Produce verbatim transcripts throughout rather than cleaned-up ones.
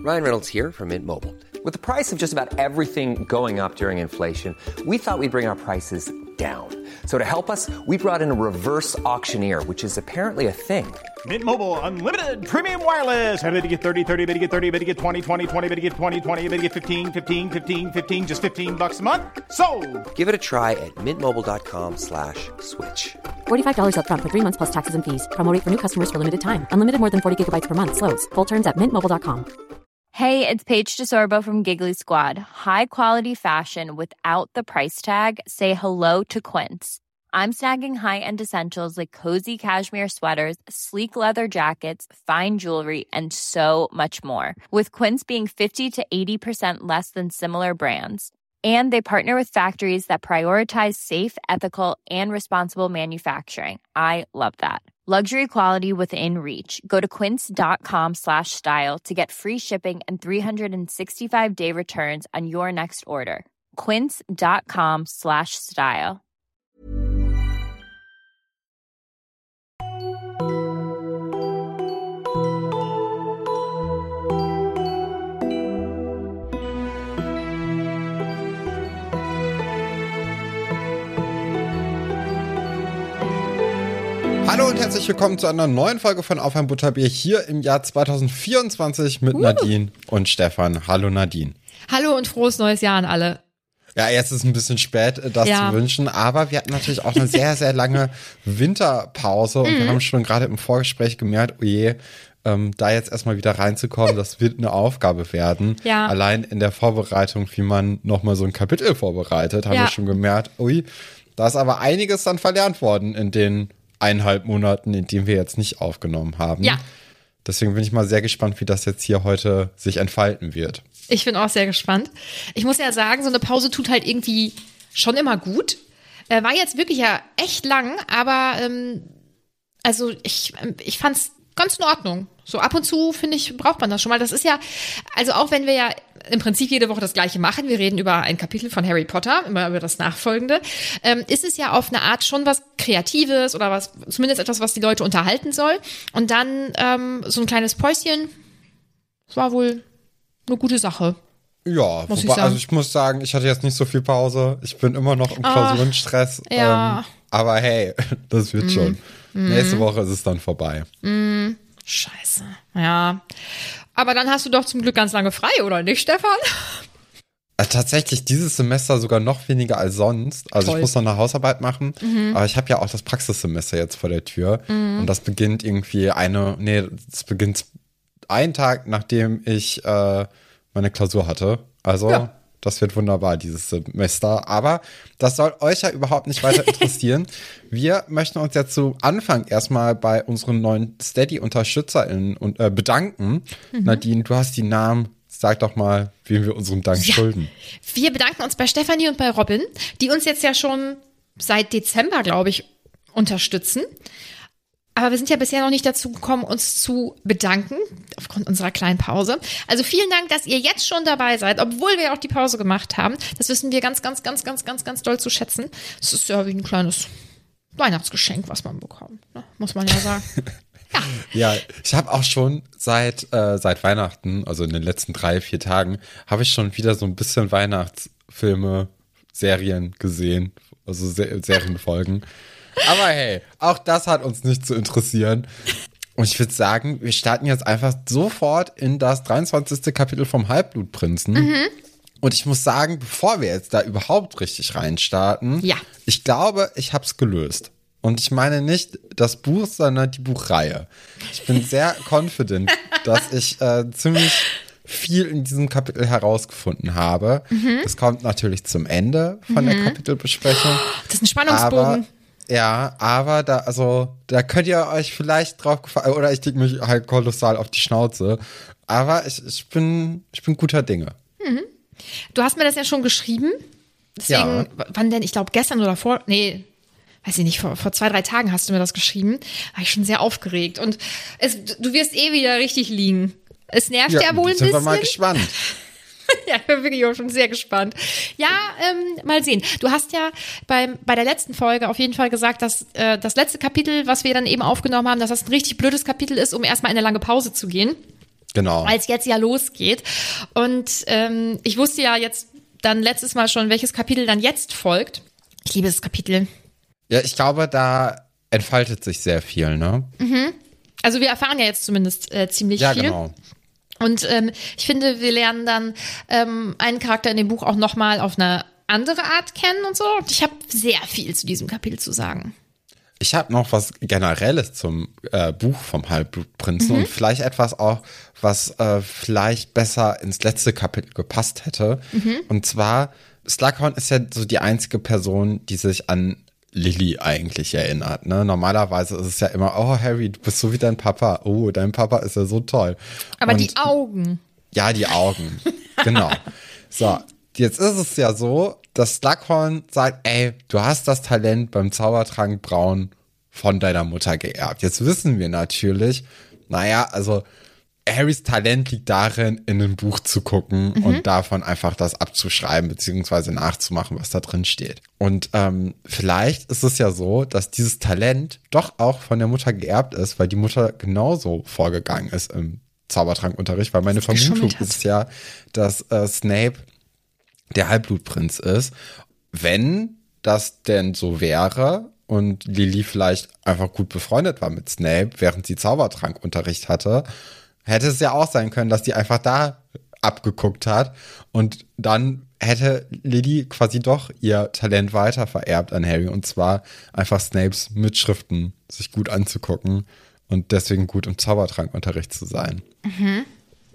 Ryan Reynolds here from Mint Mobile. With the price of just about everything going up during inflation, we thought we'd bring our prices down. So to help us, we brought in a reverse auctioneer, which is apparently a thing. Mint Mobile Unlimited Premium Wireless. How to get thirty, thirty, how to get thirty, how to get twenty, twenty, twenty, how to get twenty, twenty, how to get fifteen, fifteen, fifteen, fifteen, just fifteen bucks a month? Sold! Give it a try at mintmobile.com slash switch. forty-five dollars up front for three months plus taxes and fees. Promo rate for new customers for limited time. Unlimited more than forty gigabytes per month. Slows full terms at mint mobile dot com. Hey, it's Paige DeSorbo from Giggly Squad. High quality fashion without the price tag. Say hello to Quince. I'm snagging high-end essentials like cozy cashmere sweaters, sleek leather jackets, fine jewelry, and so much more. With Quince being fifty to eighty percent less than similar brands. And they partner with factories that prioritize safe, ethical, and responsible manufacturing. I love that. Luxury quality within reach. Go to quince.com slash style to get free shipping and three sixty-five day returns on your next order. Quince.com slash style. Hallo und herzlich willkommen zu einer neuen Folge von Auf ein Butterbier hier im Jahr zwanzig vierundzwanzig mit uh. Nadine und Stefan. Hallo Nadine. Hallo und frohes neues Jahr an alle. Ja, jetzt ist ein bisschen spät, das ja. zu wünschen, aber wir hatten natürlich auch eine sehr, sehr lange Winterpause und mhm. wir haben schon gerade im Vorgespräch gemerkt, oh je, ähm, da jetzt erstmal wieder reinzukommen, das wird eine Aufgabe werden. Ja. Allein in der Vorbereitung, wie man nochmal so ein Kapitel vorbereitet, haben ja. wir schon gemerkt, ui, da ist aber einiges dann verlernt worden in den eineinhalb Monaten, in denen wir jetzt nicht aufgenommen haben. Ja. Deswegen bin ich mal sehr gespannt, wie das jetzt hier heute sich entfalten wird. Ich bin auch sehr gespannt. Ich muss ja sagen, so eine Pause tut halt irgendwie schon immer gut. Äh, war jetzt wirklich ja echt lang, aber ähm, also ich, ich fand's ganz in Ordnung. So ab und zu, finde ich, braucht man das schon mal. Das ist ja, also auch wenn wir ja im Prinzip jede Woche das Gleiche machen, wir reden über ein Kapitel von Harry Potter, immer über das Nachfolgende, ähm, ist es ja auf eine Art schon was Kreatives oder was, zumindest etwas, was die Leute unterhalten soll. Und dann ähm, so ein kleines Päuschen, das war wohl eine gute Sache. Ja, muss wobei, ich also ich muss sagen, ich hatte jetzt nicht so viel Pause. Ich bin immer noch im Klausurenstress. Oh, ja. ähm, aber hey, das wird mm. schon. Mm. Nächste Woche ist es dann vorbei. Mm. Scheiße. Ja. Aber dann hast du doch zum Glück ganz lange frei, oder nicht, Stefan? Äh, tatsächlich dieses Semester sogar noch weniger als sonst. Also Toll. Ich muss noch eine Hausarbeit machen, Mhm. aber ich habe ja auch das Praxissemester jetzt vor der Tür. Mhm. Und das beginnt irgendwie eine, nee, es beginnt einen Tag, nachdem ich äh, meine Klausur hatte. Also ja. Das wird wunderbar dieses Semester. Aber das soll euch ja überhaupt nicht weiter interessieren. Wir möchten uns jetzt zu Anfang erstmal bei unseren neuen Steady-UnterstützerInnen und, äh, bedanken. Mhm. Nadine, du hast die Namen. Sag doch mal, wem wir unseren Dank ja. schulden. Wir bedanken uns bei Stefanie und bei Robin, die uns jetzt ja schon seit Dezember, glaube ich, unterstützen. Aber wir sind ja bisher noch nicht dazu gekommen, uns zu bedanken, aufgrund unserer kleinen Pause. Also vielen Dank, dass ihr jetzt schon dabei seid, obwohl wir auch die Pause gemacht haben. Das wissen wir ganz, ganz, ganz, ganz, ganz, ganz doll zu schätzen. Es ist ja wie ein kleines Weihnachtsgeschenk, was man bekommt, ne? Muss man ja sagen. Ja, ja, ich habe auch schon seit äh, seit Weihnachten, also in den letzten drei, vier Tagen, habe ich schon wieder so ein bisschen Weihnachtsfilme, Serien gesehen, also Se- Serienfolgen. Aber hey, auch das hat uns nicht zu interessieren. Und ich würde sagen, wir starten jetzt einfach sofort in das dreiundzwanzigste Kapitel vom Halbblutprinzen. Mhm. Und ich muss sagen, bevor wir jetzt da überhaupt richtig reinstarten, ja. ich glaube, ich habe es gelöst. Und ich meine nicht das Buch, sondern die Buchreihe. Ich bin sehr confident, dass ich äh, ziemlich viel in diesem Kapitel herausgefunden habe. Mhm. Das kommt natürlich zum Ende von mhm. der Kapitelbesprechung. Das ist ein Spannungsbogen. Aber, ja, aber da, also, da könnt ihr euch vielleicht drauf gefallen, oder ich leg mich halt kolossal auf die Schnauze. Aber ich, ich bin, ich bin guter Dinge. Mhm. Du hast mir das ja schon geschrieben. Deswegen, ja. wann denn? Ich glaube gestern oder vor, nee, weiß ich nicht, vor, vor zwei, drei Tagen hast du mir das geschrieben. War ich schon sehr aufgeregt. Und es, du wirst eh wieder richtig liegen. Es nervt ja, ja wohl ein bisschen. Sind wir mal gespannt. Ja, ich bin wirklich auch schon sehr gespannt. Ja, ähm, mal sehen. Du hast ja beim, bei der letzten Folge auf jeden Fall gesagt, dass äh, das letzte Kapitel, was wir dann eben aufgenommen haben, dass das ein richtig blödes Kapitel ist, um erstmal in eine lange Pause zu gehen. Genau. Weil es jetzt ja losgeht. Und ähm, ich wusste ja jetzt dann letztes Mal schon, welches Kapitel dann jetzt folgt. Ich liebe das Kapitel. Ja, ich glaube, da entfaltet sich sehr viel, ne? Mhm. Also wir erfahren ja jetzt zumindest äh, ziemlich ja, viel. Ja, genau. Und ähm, ich finde, wir lernen dann ähm, einen Charakter in dem Buch auch nochmal auf eine andere Art kennen und so. Und ich habe sehr viel zu diesem Kapitel zu sagen. Ich habe noch was Generelles zum äh, Buch vom Halbblutprinzen mhm. und vielleicht etwas auch, was äh, vielleicht besser ins letzte Kapitel gepasst hätte. Mhm. Und zwar, Slughorn ist ja so die einzige Person, die sich an Lily eigentlich erinnert. Ne? Normalerweise ist es ja immer, oh Harry, du bist so wie dein Papa. Oh, dein Papa ist ja so toll. Aber und, die Augen. Ja, die Augen. Genau. So, jetzt ist es ja so, dass Slughorn sagt, ey, du hast das Talent beim Zaubertrank Braun von deiner Mutter geerbt. Jetzt wissen wir natürlich, naja, also Harrys Talent liegt darin, in ein Buch zu gucken mhm. und davon einfach das abzuschreiben beziehungsweise nachzumachen, was da drin steht. Und ähm, vielleicht ist es ja so, dass dieses Talent doch auch von der Mutter geerbt ist, weil die Mutter genauso vorgegangen ist im Zaubertrankunterricht, weil meine Vermutung ist ja, dass äh, Snape der Halbblutprinz ist. Wenn das denn so wäre und Lily vielleicht einfach gut befreundet war mit Snape, während sie Zaubertrankunterricht hatte, hätte es ja auch sein können, dass die einfach da abgeguckt hat und dann hätte Lily quasi doch ihr Talent weiter vererbt an Harry und zwar einfach Snapes Mitschriften sich gut anzugucken und deswegen gut im Zaubertrankunterricht zu sein. Mhm.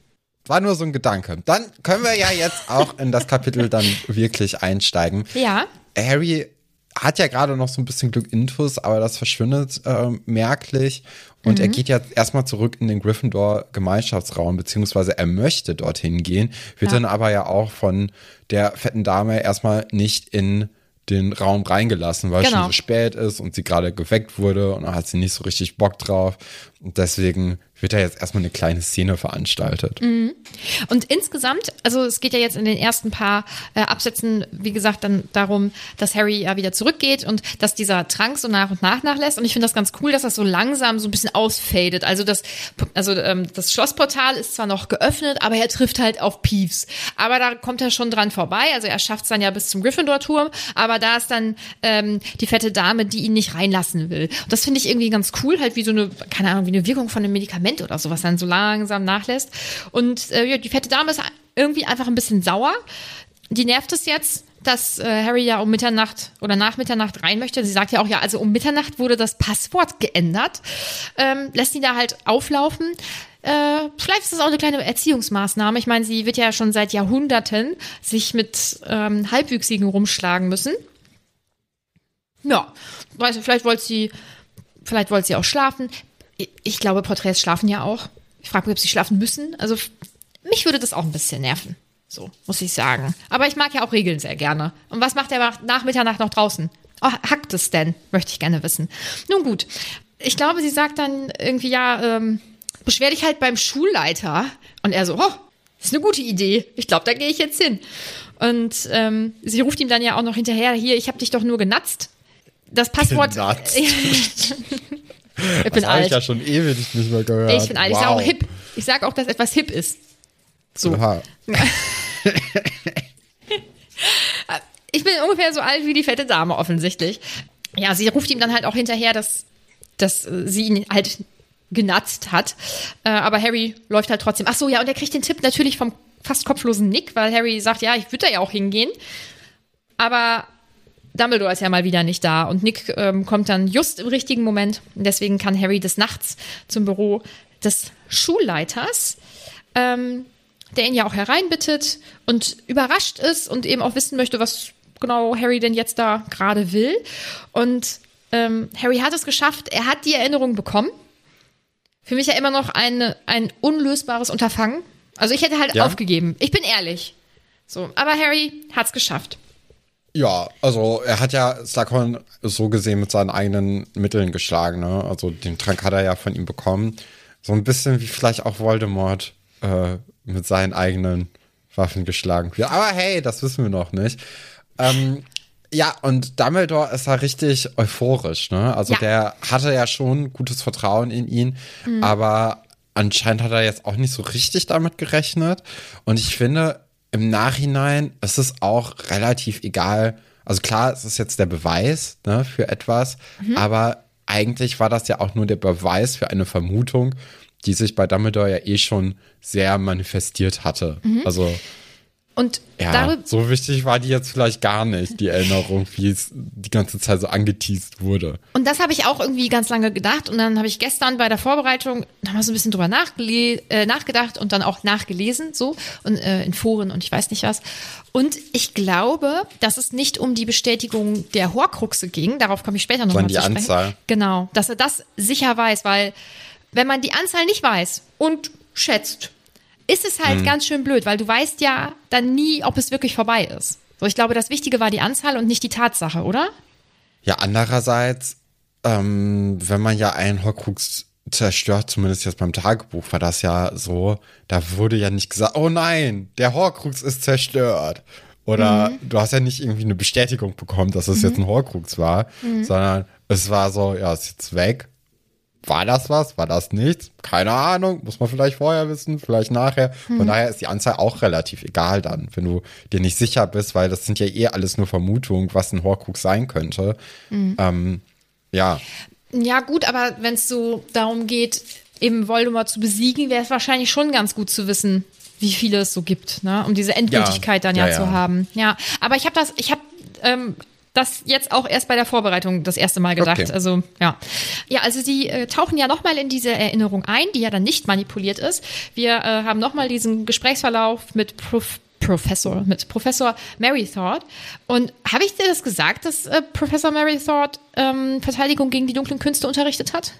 War nur so ein Gedanke. Dann können wir ja jetzt auch in das Kapitel dann wirklich einsteigen. Ja. Harry hat ja gerade noch so ein bisschen Glück Intus, aber das verschwindet äh, merklich. Und mhm. er geht ja erstmal zurück in den Gryffindor-Gemeinschaftsraum, beziehungsweise er möchte dorthin gehen, wird ja. dann aber ja auch von der fetten Dame erstmal nicht in den Raum reingelassen, weil genau. es schon so spät ist und sie gerade geweckt wurde und dann hat sie nicht so richtig Bock drauf. Und deswegen wird da jetzt erstmal eine kleine Szene veranstaltet. Mhm. Und insgesamt, also es geht ja jetzt in den ersten paar äh, Absätzen, wie gesagt, dann darum, dass Harry ja wieder zurückgeht und dass dieser Trank so nach und nach nachlässt. Und ich finde das ganz cool, dass das so langsam so ein bisschen ausfadet. Also das, also ähm, das Schlossportal ist zwar noch geöffnet, aber er trifft halt auf Peeves. Aber da kommt er schon dran vorbei. Also er schafft es dann ja bis zum Gryffindor-Turm. Aber da ist dann ähm, die fette Dame, die ihn nicht reinlassen will. Und das finde ich irgendwie ganz cool, halt wie so eine, keine Ahnung, wie eine Wirkung von einem Medikament oder so, was dann so langsam nachlässt. Und äh, ja, die fette Dame ist irgendwie einfach ein bisschen sauer. Die nervt es jetzt, dass äh, Harry ja um Mitternacht oder nach Mitternacht rein möchte. Sie sagt ja auch, ja, also um Mitternacht wurde das Passwort geändert. Ähm, lässt ihn da halt auflaufen. Äh, vielleicht ist das auch eine kleine Erziehungsmaßnahme. Ich meine, sie wird ja schon seit Jahrhunderten sich mit ähm, Halbwüchsigen rumschlagen müssen. Ja, weiß nicht, vielleicht wollte sie, vielleicht wollte sie auch schlafen. Ich glaube, Porträts schlafen ja auch. Ich frage mich, ob sie schlafen müssen. Also mich würde das auch ein bisschen nerven. So, muss ich sagen. Aber ich mag ja auch Regeln sehr gerne. Und was macht er nach Mitternacht noch draußen? Oh, hackt es denn? Möchte ich gerne wissen. Nun gut. Ich glaube, sie sagt dann irgendwie, ja, ähm, beschwer dich halt beim Schulleiter. Und er so, oh, das ist eine gute Idee. Ich glaube, da gehe ich jetzt hin. Und ähm, sie ruft ihm dann ja auch noch hinterher, hier, ich habe dich doch nur genatzt. Das Passwort... Genatzt. Ich bin das alt. Ich ja schon ewig nicht mehr gehört. Ich bin alt. Wow. Ich sage auch hip. Ich sage auch, dass etwas hip ist. So. Aha. Ich bin ungefähr so alt wie die fette Dame offensichtlich. Ja, sie ruft ihm dann halt auch hinterher, dass, dass sie ihn halt genatzt hat. Aber Harry läuft halt trotzdem. Ach so, ja, und er kriegt den Tipp natürlich vom fast kopflosen Nick, weil Harry sagt, ja, ich würde da ja auch hingehen. Aber Dumbledore ist ja mal wieder nicht da und Nick ähm, kommt dann just im richtigen Moment. Und deswegen kann Harry des Nachts zum Büro des Schulleiters, ähm, der ihn ja auch hereinbittet und überrascht ist und eben auch wissen möchte, was genau Harry denn jetzt da gerade will. Und ähm, Harry hat es geschafft, er hat die Erinnerung bekommen. Für mich ja immer noch eine, ein unlösbares Unterfangen. Also ich hätte halt ja. aufgegeben. Ich bin ehrlich. So, aber Harry hat es geschafft. Ja, also er hat ja Slughorn so gesehen mit seinen eigenen Mitteln geschlagen, ne? Also den Trank hat er ja von ihm bekommen. So ein bisschen wie vielleicht auch Voldemort äh, mit seinen eigenen Waffen geschlagen wird. Aber hey, das wissen wir noch nicht. Ähm, ja, und Dumbledore ist da richtig euphorisch, ne? Also ja. der hatte ja schon gutes Vertrauen in ihn, mhm. aber anscheinend hat er jetzt auch nicht so richtig damit gerechnet. Und ich finde, im Nachhinein ist es auch relativ egal. Also klar, es ist jetzt der Beweis, ne, für etwas, mhm. aber eigentlich war das ja auch nur der Beweis für eine Vermutung, die sich bei Dumbledore ja eh schon sehr manifestiert hatte. Mhm. Also und ja, darüber, so wichtig war die jetzt vielleicht gar nicht, die Erinnerung, wie es die ganze Zeit so angeteast wurde. Und das habe ich auch irgendwie ganz lange gedacht. Und dann habe ich gestern bei der Vorbereitung nochmal so ein bisschen drüber nachgele- äh, nachgedacht und dann auch nachgelesen, so und äh, in Foren und ich weiß nicht was. Und ich glaube, dass es nicht um die Bestätigung der Horcruxe ging, darauf komme ich später nochmal zu sprechen. Die Anzahl. Genau, dass er das sicher weiß, weil wenn man die Anzahl nicht weiß und schätzt, ist es halt mhm. ganz schön blöd, weil du weißt ja dann nie, ob es wirklich vorbei ist. So, ich glaube, das Wichtige war die Anzahl und nicht die Tatsache, oder? Ja, andererseits, ähm, wenn man ja einen Horcrux zerstört, zumindest jetzt beim Tagebuch war das ja so, da wurde ja nicht gesagt, oh nein, der Horcrux ist zerstört. Oder mhm. du hast ja nicht irgendwie eine Bestätigung bekommen, dass es mhm. jetzt ein Horcrux war, mhm. sondern es war so, ja, ist jetzt weg. War das was? War das nichts? Keine Ahnung. Muss man vielleicht vorher wissen, vielleicht nachher. Von hm. daher ist die Anzahl auch relativ egal dann, wenn du dir nicht sicher bist, weil das sind ja eh alles nur Vermutungen, was ein Horcrux sein könnte. Hm. Ähm, ja. Ja gut, aber wenn es so darum geht, eben Voldemort zu besiegen, wäre es wahrscheinlich schon ganz gut zu wissen, wie viele es so gibt, ne? Um diese Endgültigkeit ja. dann ja, ja zu ja. haben. Ja, aber ich habe das, ich habe ähm, das jetzt auch erst bei der Vorbereitung das erste Mal gedacht. Okay. Also, ja. Ja, also sie äh, tauchen ja nochmal in diese Erinnerung ein, die ja dann nicht manipuliert ist. Wir äh, haben nochmal diesen Gesprächsverlauf mit Prof. Professor, mit Professor Merrythought. Und habe ich dir das gesagt, dass äh, Professor Merrythought ähm, Verteidigung gegen die dunklen Künste unterrichtet hat?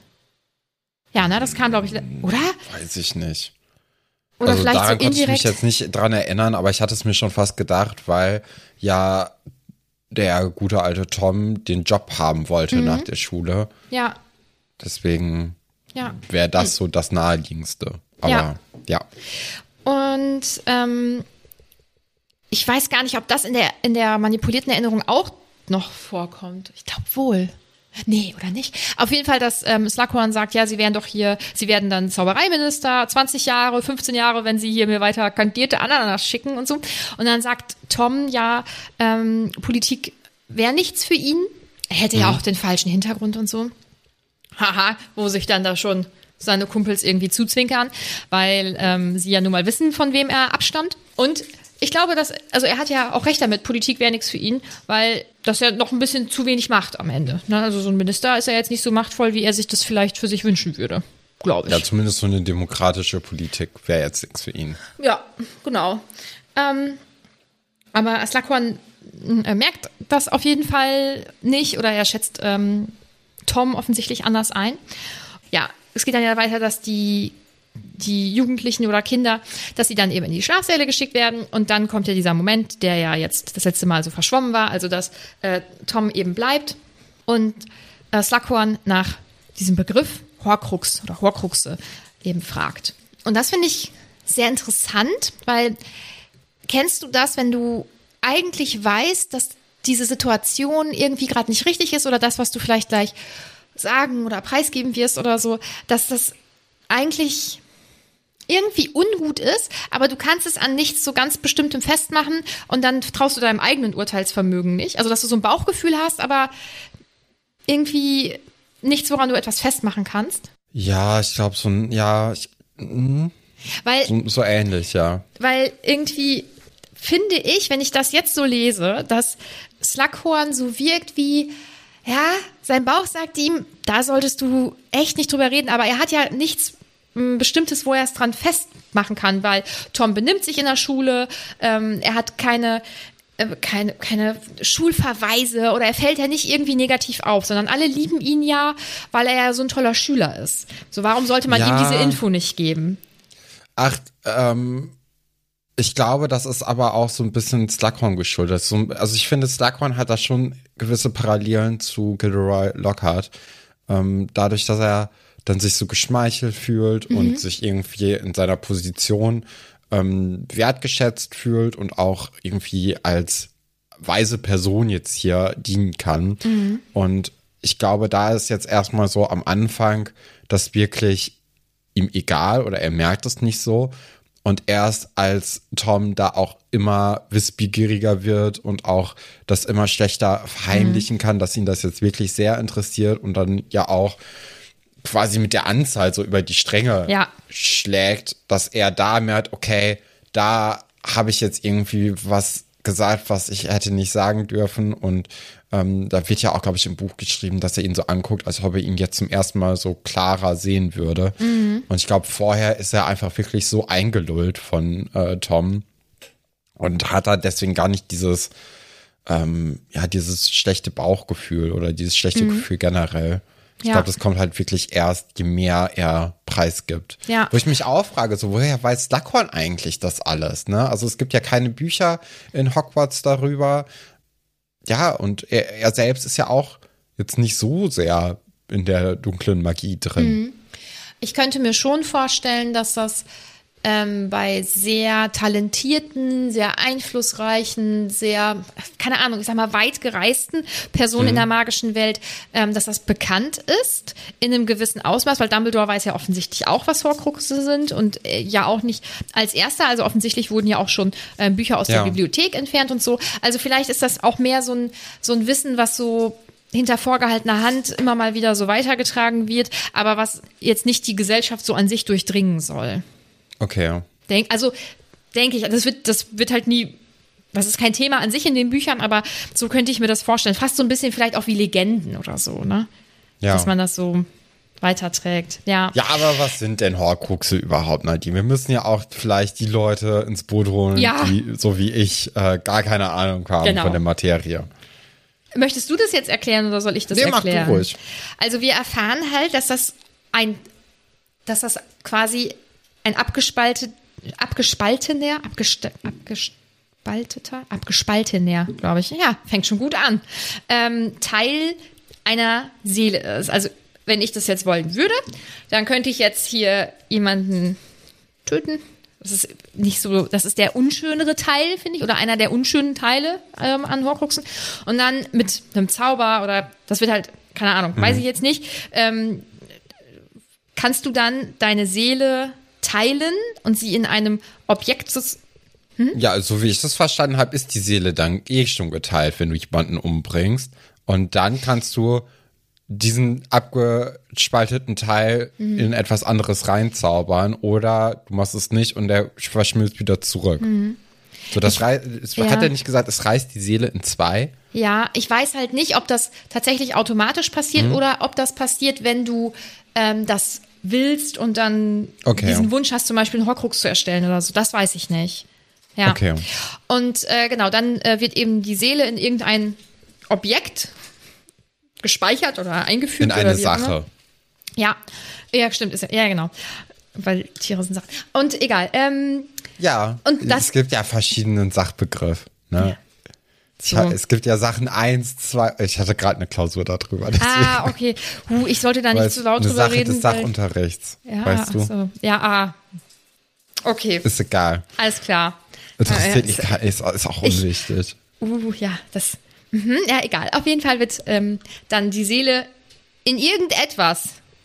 Ja, ne, das kam, glaube ich, oder? Weiß ich nicht. Oder also vielleicht daran so konnte ich indirekt. mich jetzt nicht dran erinnern, aber ich hatte es mir schon fast gedacht, weil ja der gute alte Tom den Job haben wollte mhm. nach der Schule. Ja. Deswegen ja. wäre das so das Naheliegendste. Aber ja. ja. Und ähm, ich weiß gar nicht, ob das in der, in der manipulierten Erinnerung auch noch vorkommt. Ich glaube wohl. Nee, oder nicht? Auf jeden Fall, dass ähm, Slughorn sagt, ja, sie werden doch hier, sie werden dann Zaubereiminister, zwanzig Jahre, fünfzehn Jahre, wenn sie hier mir weiter kandidierte Ananas schicken und so. Und dann sagt Tom, ja, ähm, Politik wäre nichts für ihn. Er hätte mhm. ja auch den falschen Hintergrund und so. Haha, wo sich dann da schon seine Kumpels irgendwie zuzwinkern, weil ähm, sie ja nun mal wissen, von wem er abstammt. Und ich glaube, dass, also er hat ja auch recht damit, Politik wäre nichts für ihn, weil das ja noch ein bisschen zu wenig macht am Ende. Ne? Also so ein Minister ist ja jetzt nicht so machtvoll, wie er sich das vielleicht für sich wünschen würde, glaube ich. Ja, zumindest so eine demokratische Politik wäre jetzt nichts für ihn. Ja, genau. Ähm, aber Slughorn äh, merkt das auf jeden Fall nicht oder er schätzt ähm, Tom offensichtlich anders ein. Ja, es geht dann ja weiter, dass die die Jugendlichen oder Kinder, dass sie dann eben in die Schlafsäle geschickt werden und dann kommt ja dieser Moment, der ja jetzt das letzte Mal so verschwommen war, also dass äh, Tom eben bleibt und äh, Slughorn nach diesem Begriff Horcrux oder Horcruxe eben fragt. Und das finde ich sehr interessant, weil kennst du das, wenn du eigentlich weißt, dass diese Situation irgendwie gerade nicht richtig ist oder das, was du vielleicht gleich sagen oder preisgeben wirst oder so, dass das eigentlich irgendwie ungut ist, aber du kannst es an nichts so ganz Bestimmtem festmachen und dann traust du deinem eigenen Urteilsvermögen nicht. Also, dass du so ein Bauchgefühl hast, aber irgendwie nichts, woran du etwas festmachen kannst. Ja, ich glaube so ein, ja, ich, mh. weil, so, so ähnlich, ja. Weil irgendwie finde ich, wenn ich das jetzt so lese, dass Slughorn so wirkt wie, ja, sein Bauch sagt ihm, da solltest du echt nicht drüber reden, aber er hat ja nichts Bestimmtes, wo er es dran festmachen kann, weil Tom benimmt sich in der Schule, ähm, er hat keine, äh, keine, keine Schulverweise oder er fällt ja nicht irgendwie negativ auf, sondern alle lieben ihn ja, weil er ja so ein toller Schüler ist. So, warum sollte man ja. ihm diese Info nicht geben? Ach, ähm, ich glaube, das ist aber auch so ein bisschen Slughorn geschuldet. So, also ich finde, Slughorn hat da schon gewisse Parallelen zu Gilderoy Lockhart. Ähm, dadurch, dass er dann sich so geschmeichelt fühlt mhm. und sich irgendwie in seiner Position ähm, wertgeschätzt fühlt und auch irgendwie als weise Person jetzt hier dienen kann. Mhm. Und ich glaube, da ist jetzt erstmal so am Anfang, dass wirklich ihm egal oder er merkt es nicht so. Und erst als Tom da auch immer wissbegieriger wird und auch das immer schlechter verheimlichen mhm. kann, dass ihn das jetzt wirklich sehr interessiert und dann ja auch quasi mit der Anzahl so über die Stränge ja. schlägt, dass er da merkt, okay, da habe ich jetzt irgendwie was gesagt, was ich hätte nicht sagen dürfen. Und ähm, da wird ja auch, glaube ich, im Buch geschrieben, dass er ihn so anguckt, als ob er ihn jetzt zum ersten Mal so klarer sehen würde. Mhm. Und ich glaube, vorher ist er einfach wirklich so eingelullt von äh, Tom und hat da deswegen gar nicht dieses, ähm, ja, dieses schlechte Bauchgefühl oder dieses schlechte mhm. Gefühl generell. Ich ja. glaube, das kommt halt wirklich erst, je mehr er preisgibt. Ja. Wo ich mich auch frage, so, woher weiß Slughorn eigentlich das alles, ne? Also es gibt ja keine Bücher in Hogwarts darüber. Ja, und er, er selbst ist ja auch jetzt nicht so sehr in der dunklen Magie drin. Ich könnte mir schon vorstellen, dass das ähm, bei sehr talentierten, sehr einflussreichen, sehr, keine Ahnung, ich sag mal, weit gereisten Personen mhm. in der magischen Welt, ähm, dass das bekannt ist in einem gewissen Ausmaß, weil Dumbledore weiß ja offensichtlich auch, was Horcruxe sind und äh, ja auch nicht als erster, also offensichtlich wurden ja auch schon äh, Bücher aus ja. der Bibliothek entfernt und so. Also vielleicht ist das auch mehr so ein, so ein Wissen, was so hinter vorgehaltener Hand immer mal wieder so weitergetragen wird, aber was jetzt nicht die Gesellschaft so an sich durchdringen soll. Okay. Denk, also denke ich, das wird, das wird halt nie, das ist kein Thema an sich in den Büchern, aber so könnte ich mir das vorstellen. Fast so ein bisschen vielleicht auch wie Legenden oder so, ne? Ja. Dass man das so weiterträgt, ja. Ja, aber was sind denn Horcruxe überhaupt, Nadine? Wir müssen ja auch vielleicht die Leute ins Boot holen, ja. die, so wie ich, äh, gar keine Ahnung haben genau. von der Materie. Möchtest du das jetzt erklären oder soll ich das nee, erklären? Mach du ruhig. Also wir erfahren halt, dass das ein, dass das quasi ein abgespaltet, abgespaltener, abgest, abgespalteter, abgespaltener, glaube ich, ja, fängt schon gut an, ähm, Teil einer Seele ist. Also wenn ich das jetzt wollen würde, dann könnte ich jetzt hier jemanden töten. Das ist nicht so, das ist der unschönere Teil, finde ich, oder einer der unschönen Teile ähm, an Horcruxen. Und dann mit einem Zauber oder, das wird halt, keine Ahnung, mhm. weiß ich jetzt nicht, ähm, kannst du dann deine Seele teilen und sie in einem Objekt zu... Hm? Ja, so wie ich das verstanden habe, ist die Seele dann eh schon geteilt, wenn du jemanden umbringst. Und dann kannst du diesen abgespalteten Teil mhm. in etwas anderes reinzaubern oder du machst es nicht und der verschmilzt wieder zurück. Mhm. So, das ich, rei- es ja. hat er nicht gesagt, es reißt die Seele in zwei? Ja, ich weiß halt nicht, ob das tatsächlich automatisch passiert mhm. oder ob das passiert, wenn du ähm, das willst und dann okay. diesen Wunsch hast, zum Beispiel einen Horcrux zu erstellen oder so. Das weiß ich nicht. Ja. Okay. Und äh, genau, dann äh, wird eben die Seele in irgendein Objekt gespeichert oder eingefügt. In eine oder wie Sache. Immer. Ja, ja, stimmt. Ist ja, ja, genau. Weil Tiere sind Sachen. Und egal. Ähm, ja, und das, es gibt ja verschiedene Sachbegriffe. Ne? Ja. So. Ich, es gibt ja Sachen eins, zwei, ich hatte gerade eine Klausur darüber. Deswegen. Ah, okay. Uh, ich sollte da nicht zu laut drüber Sache reden. Des Sachunterrichts, ja, weißt du? So. Ja, ah. Okay. Ist egal. Alles klar. Interessiert ja, ja, ist, ist auch unwichtig. Ich, uh, ja, das, mh, ja, egal. Auf jeden Fall wird ähm, dann die Seele in irgendetwas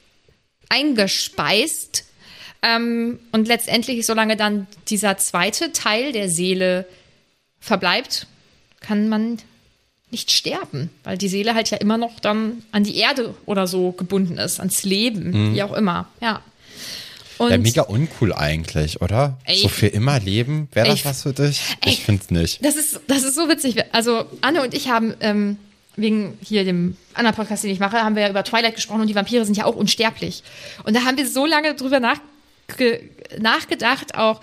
eingespeist ähm, und letztendlich, solange dann dieser zweite Teil der Seele verbleibt, kann man nicht sterben, weil die Seele halt ja immer noch dann an die Erde oder so gebunden ist, ans Leben, mhm. wie auch immer, ja. Und ja, mega uncool eigentlich, oder? Ey, so für immer leben, wäre das ey, was für dich? Ey, ich find's nicht. Das ist, das ist so witzig. Also Anne und ich haben ähm, wegen hier dem anderen Podcast, den ich mache, haben wir ja über Twilight gesprochen und die Vampire sind ja auch unsterblich. Und da haben wir so lange drüber nachge- nachgedacht, auch,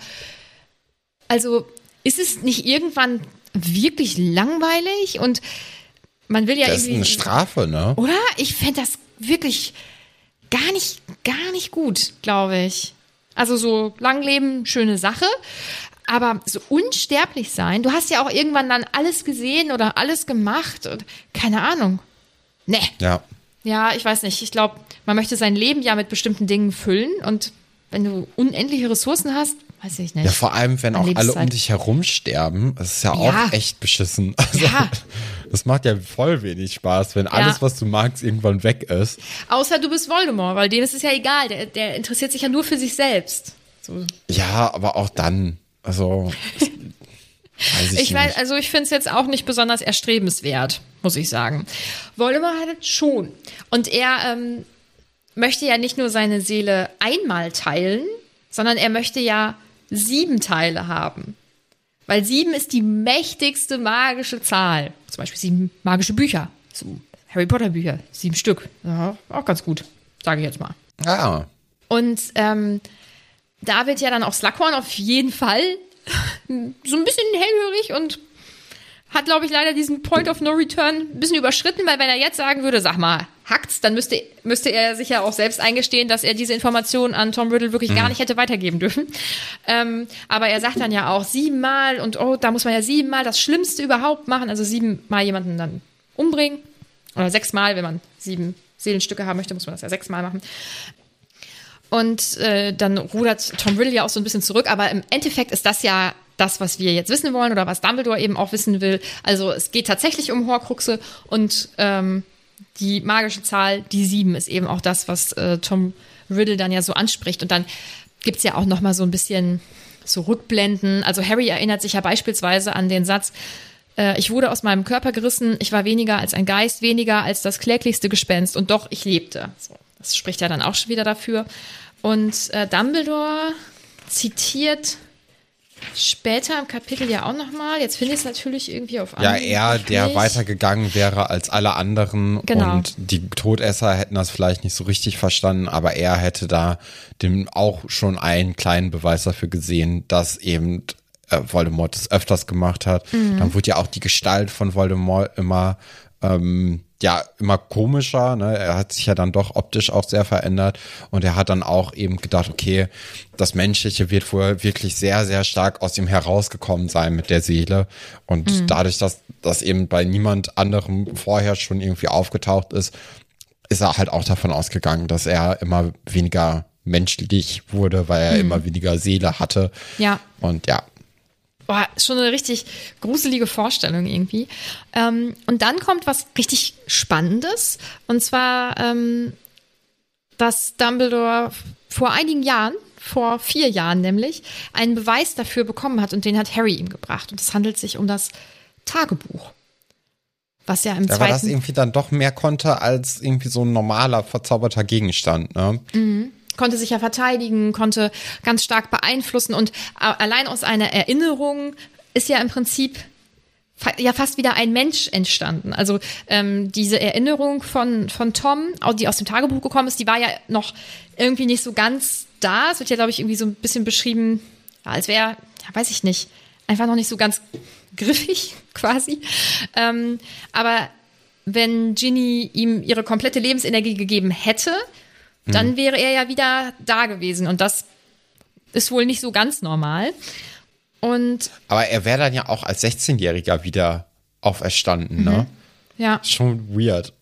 also ist es nicht irgendwann wirklich langweilig und man will ja das irgendwie... Das ist eine Strafe, ne? Oder? Ich fände das wirklich gar nicht, gar nicht gut, glaube ich. Also so lang leben, schöne Sache, aber so unsterblich sein, du hast ja auch irgendwann dann alles gesehen oder alles gemacht und keine Ahnung. Nee. Ja. Ja, ich weiß nicht. Ich glaube, man möchte sein Leben ja mit bestimmten Dingen füllen und wenn du unendliche Ressourcen hast, weiß ich nicht. Ja, vor allem, wenn auch alle um dich herum sterben, das ist ja, ja. auch echt beschissen. Also, ja, Das macht ja voll wenig Spaß, wenn alles, Ja. was du magst, irgendwann weg ist. Außer du bist Voldemort, weil dem ist es ja egal. Der, der interessiert sich ja nur für sich selbst. So. Ja, aber auch dann, also, weiß ich, Ich weiß, nicht. also ich finde es jetzt auch nicht besonders erstrebenswert, muss ich sagen. Voldemort hat es schon. Und er ähm, möchte ja nicht nur seine Seele einmal teilen, sondern er möchte ja sieben Teile haben. Weil sieben ist die mächtigste magische Zahl. Zum Beispiel sieben magische Bücher. So Harry Potter Bücher. Sieben Stück. Ja, auch ganz gut, sage ich jetzt mal. Ah, Und ähm, da wird ja dann auch Slughorn auf jeden Fall so ein bisschen hellhörig und hat, glaube ich, leider diesen Point of No Return ein bisschen überschritten, weil wenn er jetzt sagen würde, sag mal, hackt's, dann müsste, müsste er sich ja auch selbst eingestehen, dass er diese Information an Tom Riddle wirklich gar nicht hätte weitergeben dürfen. Ähm, aber er sagt dann ja auch siebenmal und oh, da muss man ja siebenmal das Schlimmste überhaupt machen, also siebenmal jemanden dann umbringen. Oder sechsmal, wenn man sieben Seelenstücke haben möchte, muss man das ja sechsmal machen. Und äh, dann rudert Tom Riddle ja auch so ein bisschen zurück, aber im Endeffekt ist das ja das, was wir jetzt wissen wollen oder was Dumbledore eben auch wissen will. Also es geht tatsächlich um Horcruxe und ähm, die magische Zahl, die sieben, ist eben auch das, was äh, Tom Riddle dann ja so anspricht. Und dann gibt's ja auch noch mal so ein bisschen so Rückblenden. Also Harry erinnert sich ja beispielsweise an den Satz, äh, ich wurde aus meinem Körper gerissen, ich war weniger als ein Geist, weniger als das kläglichste Gespenst und doch, ich lebte. So, das spricht ja dann auch schon wieder dafür. Und äh, Dumbledore zitiert später im Kapitel ja auch nochmal, jetzt finde ich es natürlich irgendwie auf ja, Anhieb er, der nicht. weitergegangen wäre als alle anderen Genau. und die Todesser hätten das vielleicht nicht so richtig verstanden, aber er hätte da dem auch schon einen kleinen Beweis dafür gesehen, dass eben äh, Voldemort das öfters gemacht hat. Mhm. Dann wurde ja auch die Gestalt von Voldemort immer ähm, ja, immer komischer, ne? Er hat sich ja dann doch optisch auch sehr verändert und er hat dann auch eben gedacht, okay, das Menschliche wird wohl wirklich sehr, sehr stark aus ihm herausgekommen sein mit der Seele und Mhm. dadurch, dass das eben bei niemand anderem vorher schon irgendwie aufgetaucht ist, ist er halt auch davon ausgegangen, dass er immer weniger menschlich wurde, weil er immer weniger Seele hatte. Ja. Und ja, Boah, ist schon eine richtig gruselige Vorstellung irgendwie. Ähm, und dann kommt was richtig Spannendes. Und zwar, ähm, dass Dumbledore vor einigen Jahren, vor vier Jahren nämlich, einen Beweis dafür bekommen hat. Und den hat Harry ihm gebracht. Und es handelt sich um das Tagebuch. Was ja im da war das zweiten... irgendwie dann doch mehr konnte als irgendwie so ein normaler, verzauberter Gegenstand, ne? konnte sich ja verteidigen, konnte ganz stark beeinflussen und allein aus einer Erinnerung ist ja im Prinzip fa- ja fast wieder ein Mensch entstanden. Also ähm, diese Erinnerung von, von Tom, auch die aus dem Tagebuch gekommen ist, die war ja noch irgendwie nicht so ganz da. Es wird ja, glaube ich, irgendwie so ein bisschen beschrieben, ja, als wäre, ja, weiß ich nicht, einfach noch nicht so ganz griffig quasi. Ähm, aber wenn Ginny ihm ihre komplette Lebensenergie gegeben hätte, dann wäre er ja wieder da gewesen. Und das ist wohl nicht so ganz normal. Und Aber er wäre dann ja auch als sechzehnjähriger wieder auferstanden, ne? ja, Schon weird.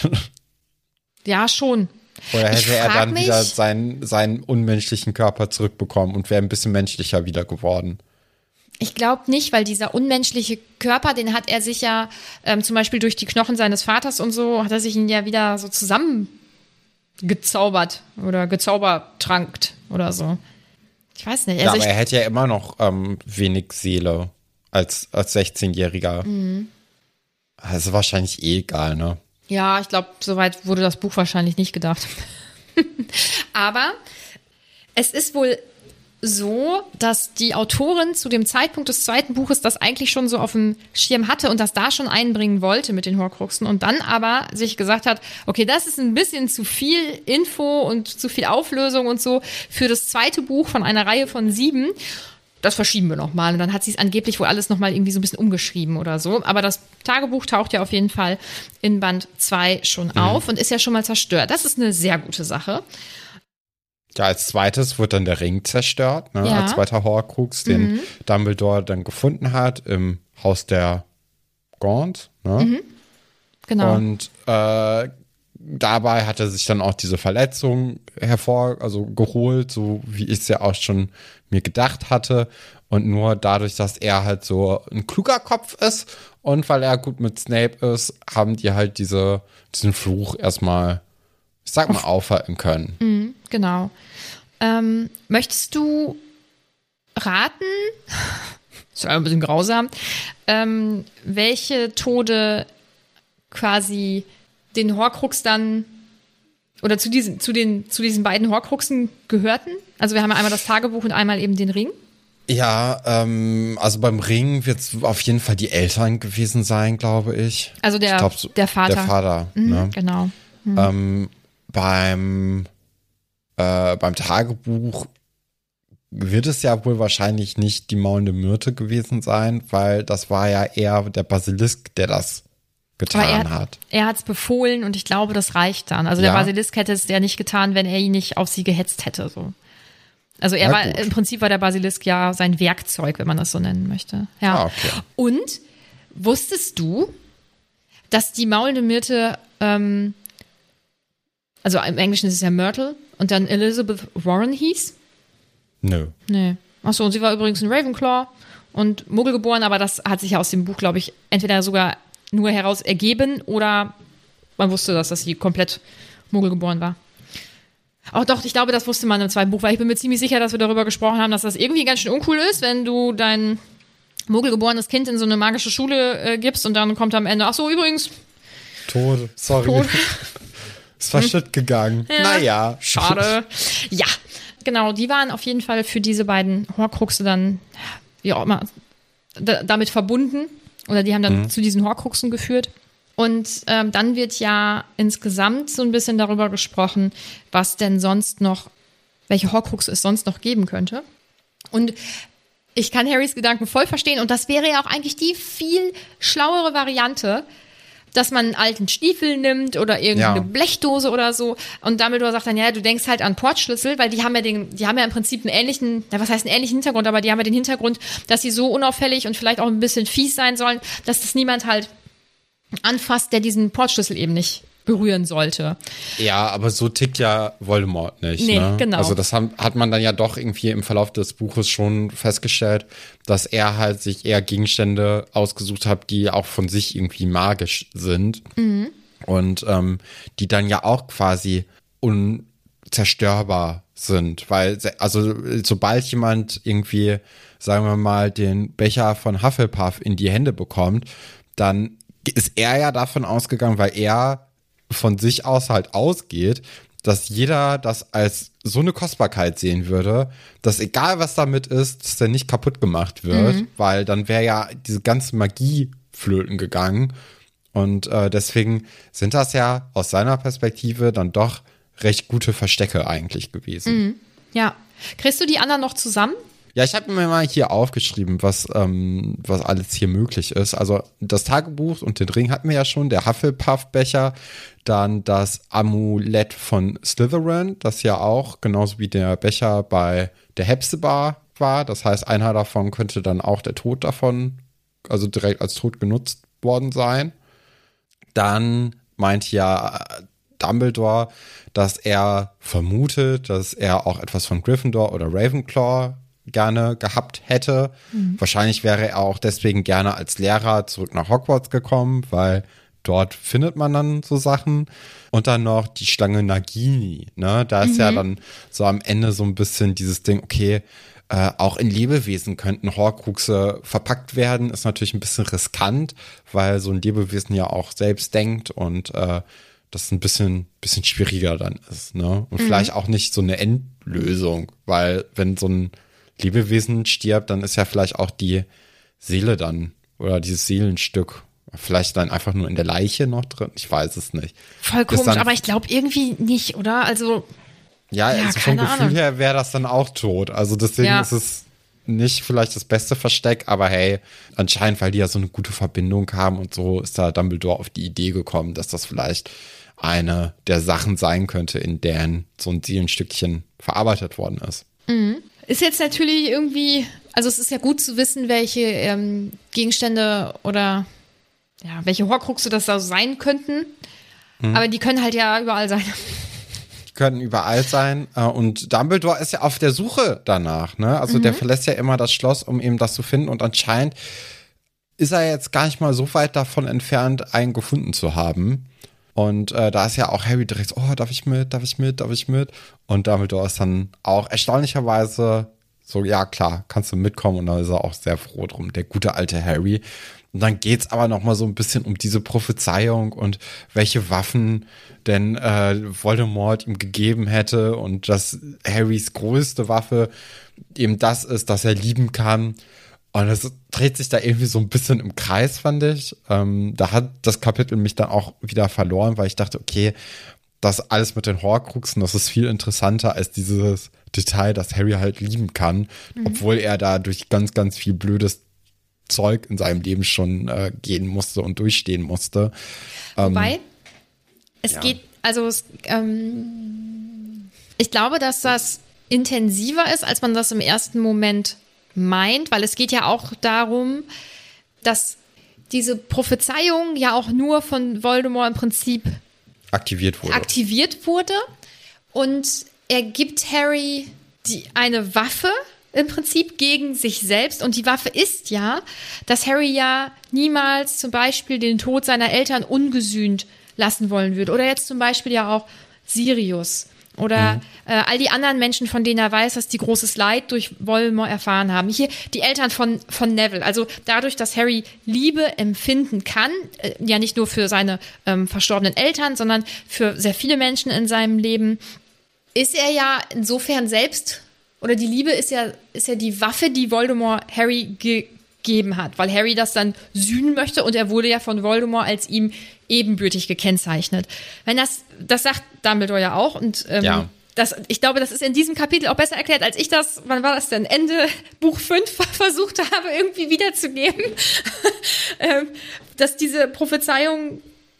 ja, schon. Oder Ich hätte er frag dann mich- wieder seinen, seinen unmenschlichen Körper zurückbekommen und wäre ein bisschen menschlicher wieder geworden. Ich glaube nicht, weil dieser unmenschliche Körper, den hat er sich ja ähm, zum Beispiel durch die Knochen seines Vaters und so, hat er sich ihn ja wieder so zusammen gezaubert oder gezaubertrankt oder so. Ich weiß nicht. Ja, Also aber er ich, hätte ja immer noch ähm, wenig Seele als, als sechzehnjähriger. Mhm. Also wahrscheinlich eh egal, ne? ja, ich glaube, soweit wurde das Buch wahrscheinlich nicht gedacht. Aber es ist wohl so, dass die Autorin zu dem Zeitpunkt des zweiten Buches das eigentlich schon so auf dem Schirm hatte und das da schon einbringen wollte mit den Horcruxen und dann aber sich gesagt hat, okay, das ist ein bisschen zu viel Info und zu viel Auflösung und so für das zweite Buch von einer Reihe von sieben. Das verschieben wir nochmal. Und dann hat sie es angeblich wohl alles nochmal irgendwie so ein bisschen umgeschrieben oder so. Aber das Tagebuch taucht ja auf jeden Fall in Band zwei schon auf und ist ja schon mal zerstört. Das ist eine sehr gute Sache. Ja, als zweites wird dann der Ring zerstört, ne? Ja. Als zweiter Horcrux, den Dumbledore dann gefunden hat im Haus der Gaunt, ne? Genau. Und äh, dabei hat er sich dann auch diese Verletzung hervor, also geholt, so wie ich es ja auch schon mir gedacht hatte. Und nur dadurch, dass er halt so ein kluger Kopf ist und weil er gut mit Snape ist, haben die halt diese, diesen Fluch erstmal, ich sag mal, aufhalten können. Mhm, genau. Ähm, möchtest du raten, ist ja ein bisschen grausam, ähm, welche Tode quasi den Horcrux dann oder zu diesen, zu den, zu diesen beiden Horcruxen gehörten? Also wir haben ja einmal das Tagebuch und einmal eben den Ring. Ja, ähm, also beim Ring wird es auf jeden Fall die Eltern gewesen sein, glaube ich. Also der, ich glaub, so, der Vater. Der Vater, mhm, ne? Genau. Mhm. Ähm, beim, äh, beim Tagebuch wird es ja wohl wahrscheinlich nicht die maulende Myrte gewesen sein, weil das war ja eher der Basilisk, der das getan Aber er, hat. Er hat es befohlen und ich glaube, das reicht dann. Also Ja. der Basilisk hätte es ja nicht getan, wenn er ihn nicht auf sie gehetzt hätte. So. Also er Na war, gut. im Prinzip war der Basilisk ja sein Werkzeug, wenn man das so nennen möchte. Ja. Ah, okay. Und wusstest du, dass die maulende Myrte, ähm, also im Englischen ist es ja Myrtle und dann Elizabeth Warren hieß? Nö. Nee. Achso, und sie war übrigens ein Ravenclaw und Muggel geboren, aber das hat sich ja aus dem Buch, glaube ich, entweder sogar nur heraus ergeben oder man wusste das, dass sie komplett Muggel geboren war. Auch doch, ich glaube, das wusste man im zweiten Buch, weil ich bin mir ziemlich sicher, dass wir darüber gesprochen haben, dass das irgendwie ganz schön uncool ist, wenn du dein muggelgeborenes Kind in so eine magische Schule äh, gibst und dann kommt am Ende, ach so, übrigens, Tot, sorry. Tot. Ist verschütt gegangen. Ja. Naja. Schade. Ja, genau, die waren auf jeden Fall für diese beiden Horcruxe dann, wie auch immer, da, damit verbunden. Oder die haben dann Mhm. zu diesen Horcruxen geführt. Und ähm, dann wird ja insgesamt so ein bisschen darüber gesprochen, was denn sonst noch, welche Horcruxe es sonst noch geben könnte. Und ich kann Harrys Gedanken voll verstehen. Und das wäre ja auch eigentlich die viel schlauere Variante, dass man einen alten Stiefel nimmt oder irgendeine Ja. Blechdose oder so. Und Dumbledore sagt dann, ja, du denkst halt an Portschlüssel, weil die haben ja den, die haben ja im Prinzip einen ähnlichen, ja, was heißt einen ähnlichen Hintergrund, aber die haben ja den Hintergrund, dass sie so unauffällig und vielleicht auch ein bisschen fies sein sollen, dass das niemand halt anfasst, der diesen Portschlüssel eben nicht berühren sollte. Ja, aber so tickt ja Voldemort nicht. Nee, ne? genau. Also das haben, hat man dann ja doch irgendwie im Verlauf des Buches schon festgestellt, dass er halt sich eher Gegenstände ausgesucht hat, die auch von sich irgendwie magisch sind. Mhm. Und ähm, die dann ja auch quasi unzerstörbar sind. Weil, se- also sobald jemand irgendwie, sagen wir mal, den Becher von Hufflepuff in die Hände bekommt, dann ist er ja davon ausgegangen, weil er von sich aus halt ausgeht, dass jeder das als so eine Kostbarkeit sehen würde, dass egal was damit ist, dass der nicht kaputt gemacht wird, Mhm. weil dann wäre ja diese ganze Magie flöten gegangen. Und äh, deswegen sind das ja aus seiner Perspektive dann doch recht gute Verstecke eigentlich gewesen. Ja. Kriegst du die anderen noch zusammen? Ja, ich habe mir mal hier aufgeschrieben, was, ähm, was alles hier möglich ist. Also das Tagebuch und den Ring hatten wir ja schon, der Hufflepuff-Becher, dann das Amulett von Slytherin, das ja auch genauso wie der Becher bei der Hepzibah war. Das heißt, einer davon könnte dann auch der Tod davon, also direkt als Tod genutzt worden sein. Dann meint ja Dumbledore, dass er vermutet, dass er auch etwas von Gryffindor oder Ravenclaw gerne gehabt hätte. Mhm. Wahrscheinlich wäre er auch deswegen gerne als Lehrer zurück nach Hogwarts gekommen, weil dort findet man dann so Sachen. Und dann noch die Schlange Nagini, ne? Da ist mhm. ja dann so am Ende so ein bisschen dieses Ding, okay, äh, auch in Lebewesen könnten Horcruxe verpackt werden. Ist natürlich ein bisschen riskant, weil so ein Lebewesen ja auch selbst denkt und äh, das ein bisschen, bisschen schwieriger dann ist, ne? Und mhm. vielleicht auch nicht so eine Endlösung, weil wenn so ein Lebewesen stirbt, dann ist ja vielleicht auch die Seele dann oder dieses Seelenstück vielleicht dann einfach nur in der Leiche noch drin. Ich weiß es nicht. Voll Bis komisch, dann, aber ich glaube irgendwie nicht, oder? Also ja, ja, also vom keine Gefühl Ahnung. her wäre das dann auch tot. Also deswegen Ja. ist es nicht vielleicht das beste Versteck, aber hey, anscheinend, weil die ja so eine gute Verbindung haben und so, ist da Dumbledore auf die Idee gekommen, dass das vielleicht eine der Sachen sein könnte, in deren so ein Seelenstückchen verarbeitet worden ist. Mhm. Ist jetzt natürlich irgendwie, also es ist ja gut zu wissen, welche ähm, Gegenstände oder ja, welche Horcruxe das da sein könnten. Mhm. Aber die können halt ja überall sein. können überall sein. Und Dumbledore ist ja auf der Suche danach, ne? Also mhm. der verlässt ja immer das Schloss, um eben das zu finden. Und anscheinend ist er jetzt gar nicht mal so weit davon entfernt, einen gefunden zu haben. Und äh, da ist ja auch Harry direkt, oh, darf ich mit, darf ich mit, darf ich mit? Und Dumbledore ist dann auch erstaunlicherweise so, ja klar, kannst du mitkommen. Und da ist er auch sehr froh drum, der gute alte Harry. Und dann geht's aber noch mal so ein bisschen um diese Prophezeiung und welche Waffen denn äh, Voldemort ihm gegeben hätte und dass Harrys größte Waffe eben das ist, dass er lieben kann. Und es dreht sich da irgendwie so ein bisschen im Kreis, fand ich. Ähm, da hat das Kapitel mich dann auch wieder verloren, weil ich dachte, okay, das alles mit den Horcruxen, das ist viel interessanter als dieses Detail, dass Harry halt lieben kann, mhm. obwohl er da durch ganz, ganz viel blödes Zeug in seinem Leben schon äh, gehen musste und durchstehen musste. Wobei, ähm, es ja. geht, also es, ähm, ich glaube, dass das intensiver ist, als man das im ersten Moment meint, weil es geht ja auch darum, dass diese Prophezeiung ja auch nur von Voldemort im Prinzip aktiviert wurde. aktiviert wurde und er gibt Harry die, eine Waffe im Prinzip gegen sich selbst. Und die Waffe ist ja, dass Harry ja niemals zum Beispiel den Tod seiner Eltern ungesühnt lassen wollen würde. Oder jetzt zum Beispiel ja auch Sirius. Oder mhm. äh, all die anderen Menschen, von denen er weiß, dass die großes Leid durch Voldemort erfahren haben. Hier die Eltern von, von Neville. Also dadurch, dass Harry Liebe empfinden kann, äh, ja nicht nur für seine ähm, verstorbenen Eltern, sondern für sehr viele Menschen in seinem Leben, ist er ja insofern selbst, oder die Liebe ist ja, ist ja die Waffe, die Voldemort Harry gegeben hat, weil Harry das dann sühnen möchte und er wurde ja von Voldemort als ihm ebenbürtig gekennzeichnet. Wenn das, das sagt Dumbledore ja auch und ähm, ja. das, ich glaube, das ist in diesem Kapitel auch besser erklärt, als ich das, wann war das denn, Ende Buch fünf versucht habe, irgendwie wiederzugeben, ähm, dass diese Prophezeiung,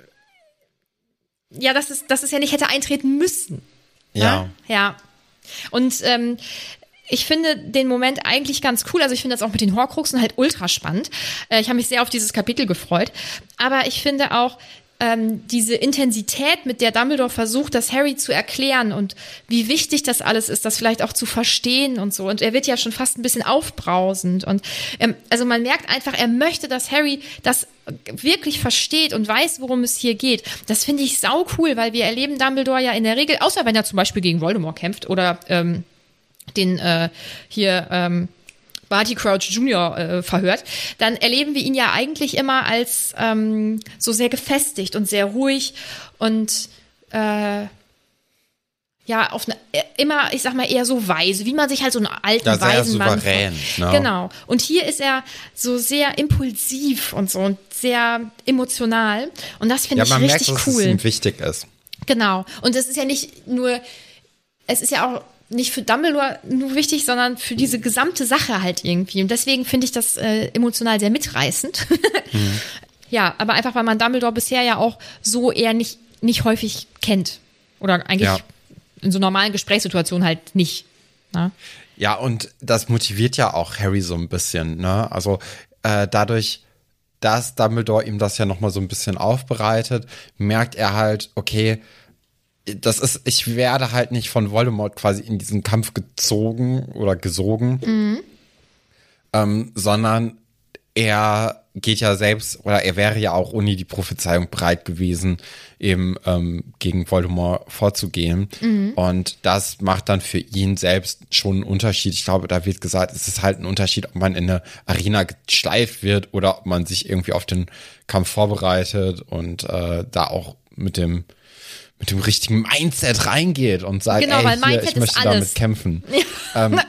ja, dass es, dass es ja nicht hätte eintreten müssen. Ja. Ja. ja. Und ähm, ich finde den Moment eigentlich ganz cool. Also ich finde das auch mit den Horcruxen halt ultra spannend. Äh, ich habe mich sehr auf dieses Kapitel gefreut. Aber ich finde auch ähm, diese Intensität, mit der Dumbledore versucht, das Harry zu erklären und wie wichtig das alles ist, das vielleicht auch zu verstehen und so. Und er wird ja schon fast ein bisschen aufbrausend. Und ähm, also man merkt einfach, er möchte, dass Harry das wirklich versteht und weiß, worum es hier geht. Das finde ich sau cool, weil wir erleben Dumbledore ja in der Regel, außer wenn er zum Beispiel gegen Voldemort kämpft oder ähm, den äh, hier ähm, Barty Crouch Junior äh, verhört, dann erleben wir ihn ja eigentlich immer als ähm, so sehr gefestigt und sehr ruhig und äh, ja, auf eine, immer, ich sag mal, eher so weise, wie man sich halt so einen alten, ja, weisen Mann souverän, ne? Genau. Und hier ist er so sehr impulsiv und so und sehr emotional. Und das finde ja, ich man richtig merkt, dass cool. Es ihm wichtig ist. Genau. Und es ist ja nicht nur, es ist ja auch nicht für Dumbledore nur wichtig, sondern für diese gesamte Sache halt irgendwie. Und deswegen finde ich das äh, emotional sehr mitreißend. Mhm. Ja, aber einfach, weil man Dumbledore bisher ja auch so eher nicht, nicht häufig kennt. Oder eigentlich ja. in so normalen Gesprächssituationen halt nicht. Ne? Ja, und das motiviert ja auch Harry so ein bisschen, ne? Also äh, dadurch, dass Dumbledore ihm das ja nochmal so ein bisschen aufbereitet, merkt er halt, okay, das ist, ich werde halt nicht von Voldemort quasi in diesen Kampf gezogen oder gesogen, mhm. ähm, sondern er geht ja selbst, oder er wäre ja auch ohne die Prophezeiung bereit gewesen, eben ähm, gegen Voldemort vorzugehen. Mhm. Und das macht dann für ihn selbst schon einen Unterschied. Ich glaube, da wird gesagt, es ist halt ein Unterschied, ob man in eine Arena geschleift wird oder ob man sich irgendwie auf den Kampf vorbereitet und äh, da auch mit dem mit dem richtigen Mindset reingeht und sagt, genau, ey, weil hier, Mindset ich möchte ist alles. damit kämpfen. Ja. Ähm,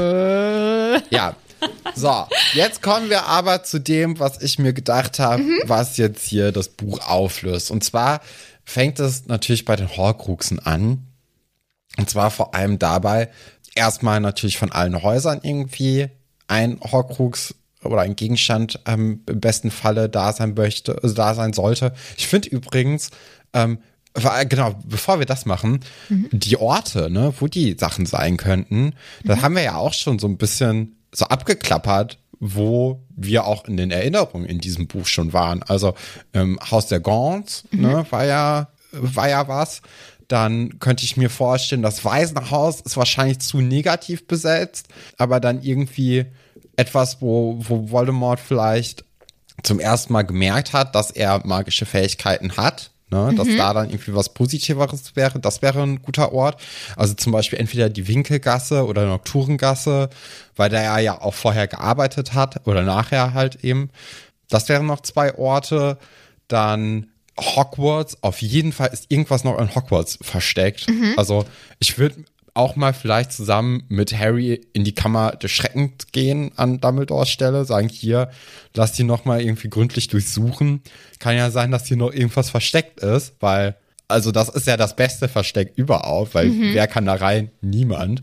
ja. So, jetzt kommen wir aber zu dem, was ich mir gedacht habe, mhm. was jetzt hier das Buch auflöst. Und zwar fängt es natürlich bei den Horcruxen an. Und zwar vor allem dabei, erstmal natürlich von allen Häusern irgendwie ein Horcrux oder ein Gegenstand ähm, im besten Falle da sein möchte, also da sein sollte. Ich finde übrigens, ähm, genau, bevor wir das machen, mhm. die Orte, ne, wo die Sachen sein könnten, mhm. da haben wir ja auch schon so ein bisschen so abgeklappert, wo wir auch in den Erinnerungen in diesem Buch schon waren. Also ähm, Haus der Gaunts, mhm. ne, war ja, war ja was. dann könnte ich mir vorstellen, das Waisenhaus ist wahrscheinlich zu negativ besetzt, aber dann irgendwie etwas, wo, wo Voldemort vielleicht zum ersten Mal gemerkt hat, dass er magische Fähigkeiten hat, ne, dass mhm. da dann irgendwie was Positiveres wäre, das wäre ein guter Ort. Also zum Beispiel entweder die Winkelgasse oder Nocturengasse, weil der ja auch vorher gearbeitet hat oder nachher halt eben. Das wären noch zwei Orte. Dann Hogwarts, auf jeden Fall ist irgendwas noch in Hogwarts versteckt. Mhm. Also ich würde auch mal vielleicht zusammen mit Harry in die Kammer des Schreckens gehen an Dumbledores Stelle, sagen hier, lass die noch mal irgendwie gründlich durchsuchen. Kann ja sein, dass hier noch irgendwas versteckt ist, weil, also das ist ja das beste Versteck überhaupt, weil mhm. wer kann da rein? Niemand.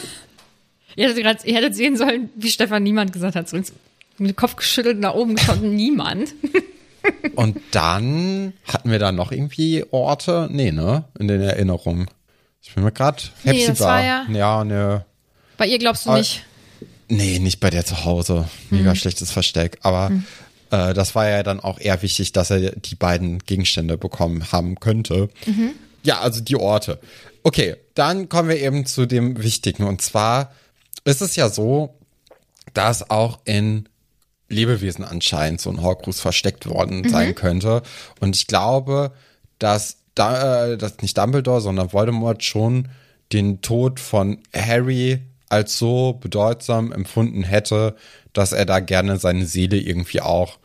ihr, hättet grad, ihr hättet sehen sollen, wie Stefan niemand gesagt hat, so mit dem Kopf geschüttelt nach oben geschaut, niemand. Und dann hatten wir da noch irgendwie Orte? Nee, ne? In den Erinnerungen. Ich bin mir gerade nee, das war ja, ja, ne. Bei ihr glaubst du aber, nicht? Nee, nicht bei der zu Hause. Mega mhm. schlechtes Versteck. Aber mhm. äh, das war ja dann auch eher wichtig, dass er die beiden Gegenstände bekommen haben könnte. Mhm. Ja, also die Orte. Okay, dann kommen wir eben zu dem Wichtigen. Und zwar ist es ja so, dass auch in Lebewesen anscheinend so ein Horcrux versteckt worden mhm. sein könnte. Und ich glaube, dass Da, dass nicht Dumbledore, sondern Voldemort schon den Tod von Harry als so bedeutsam empfunden hätte, dass er da gerne seine Seele irgendwie auch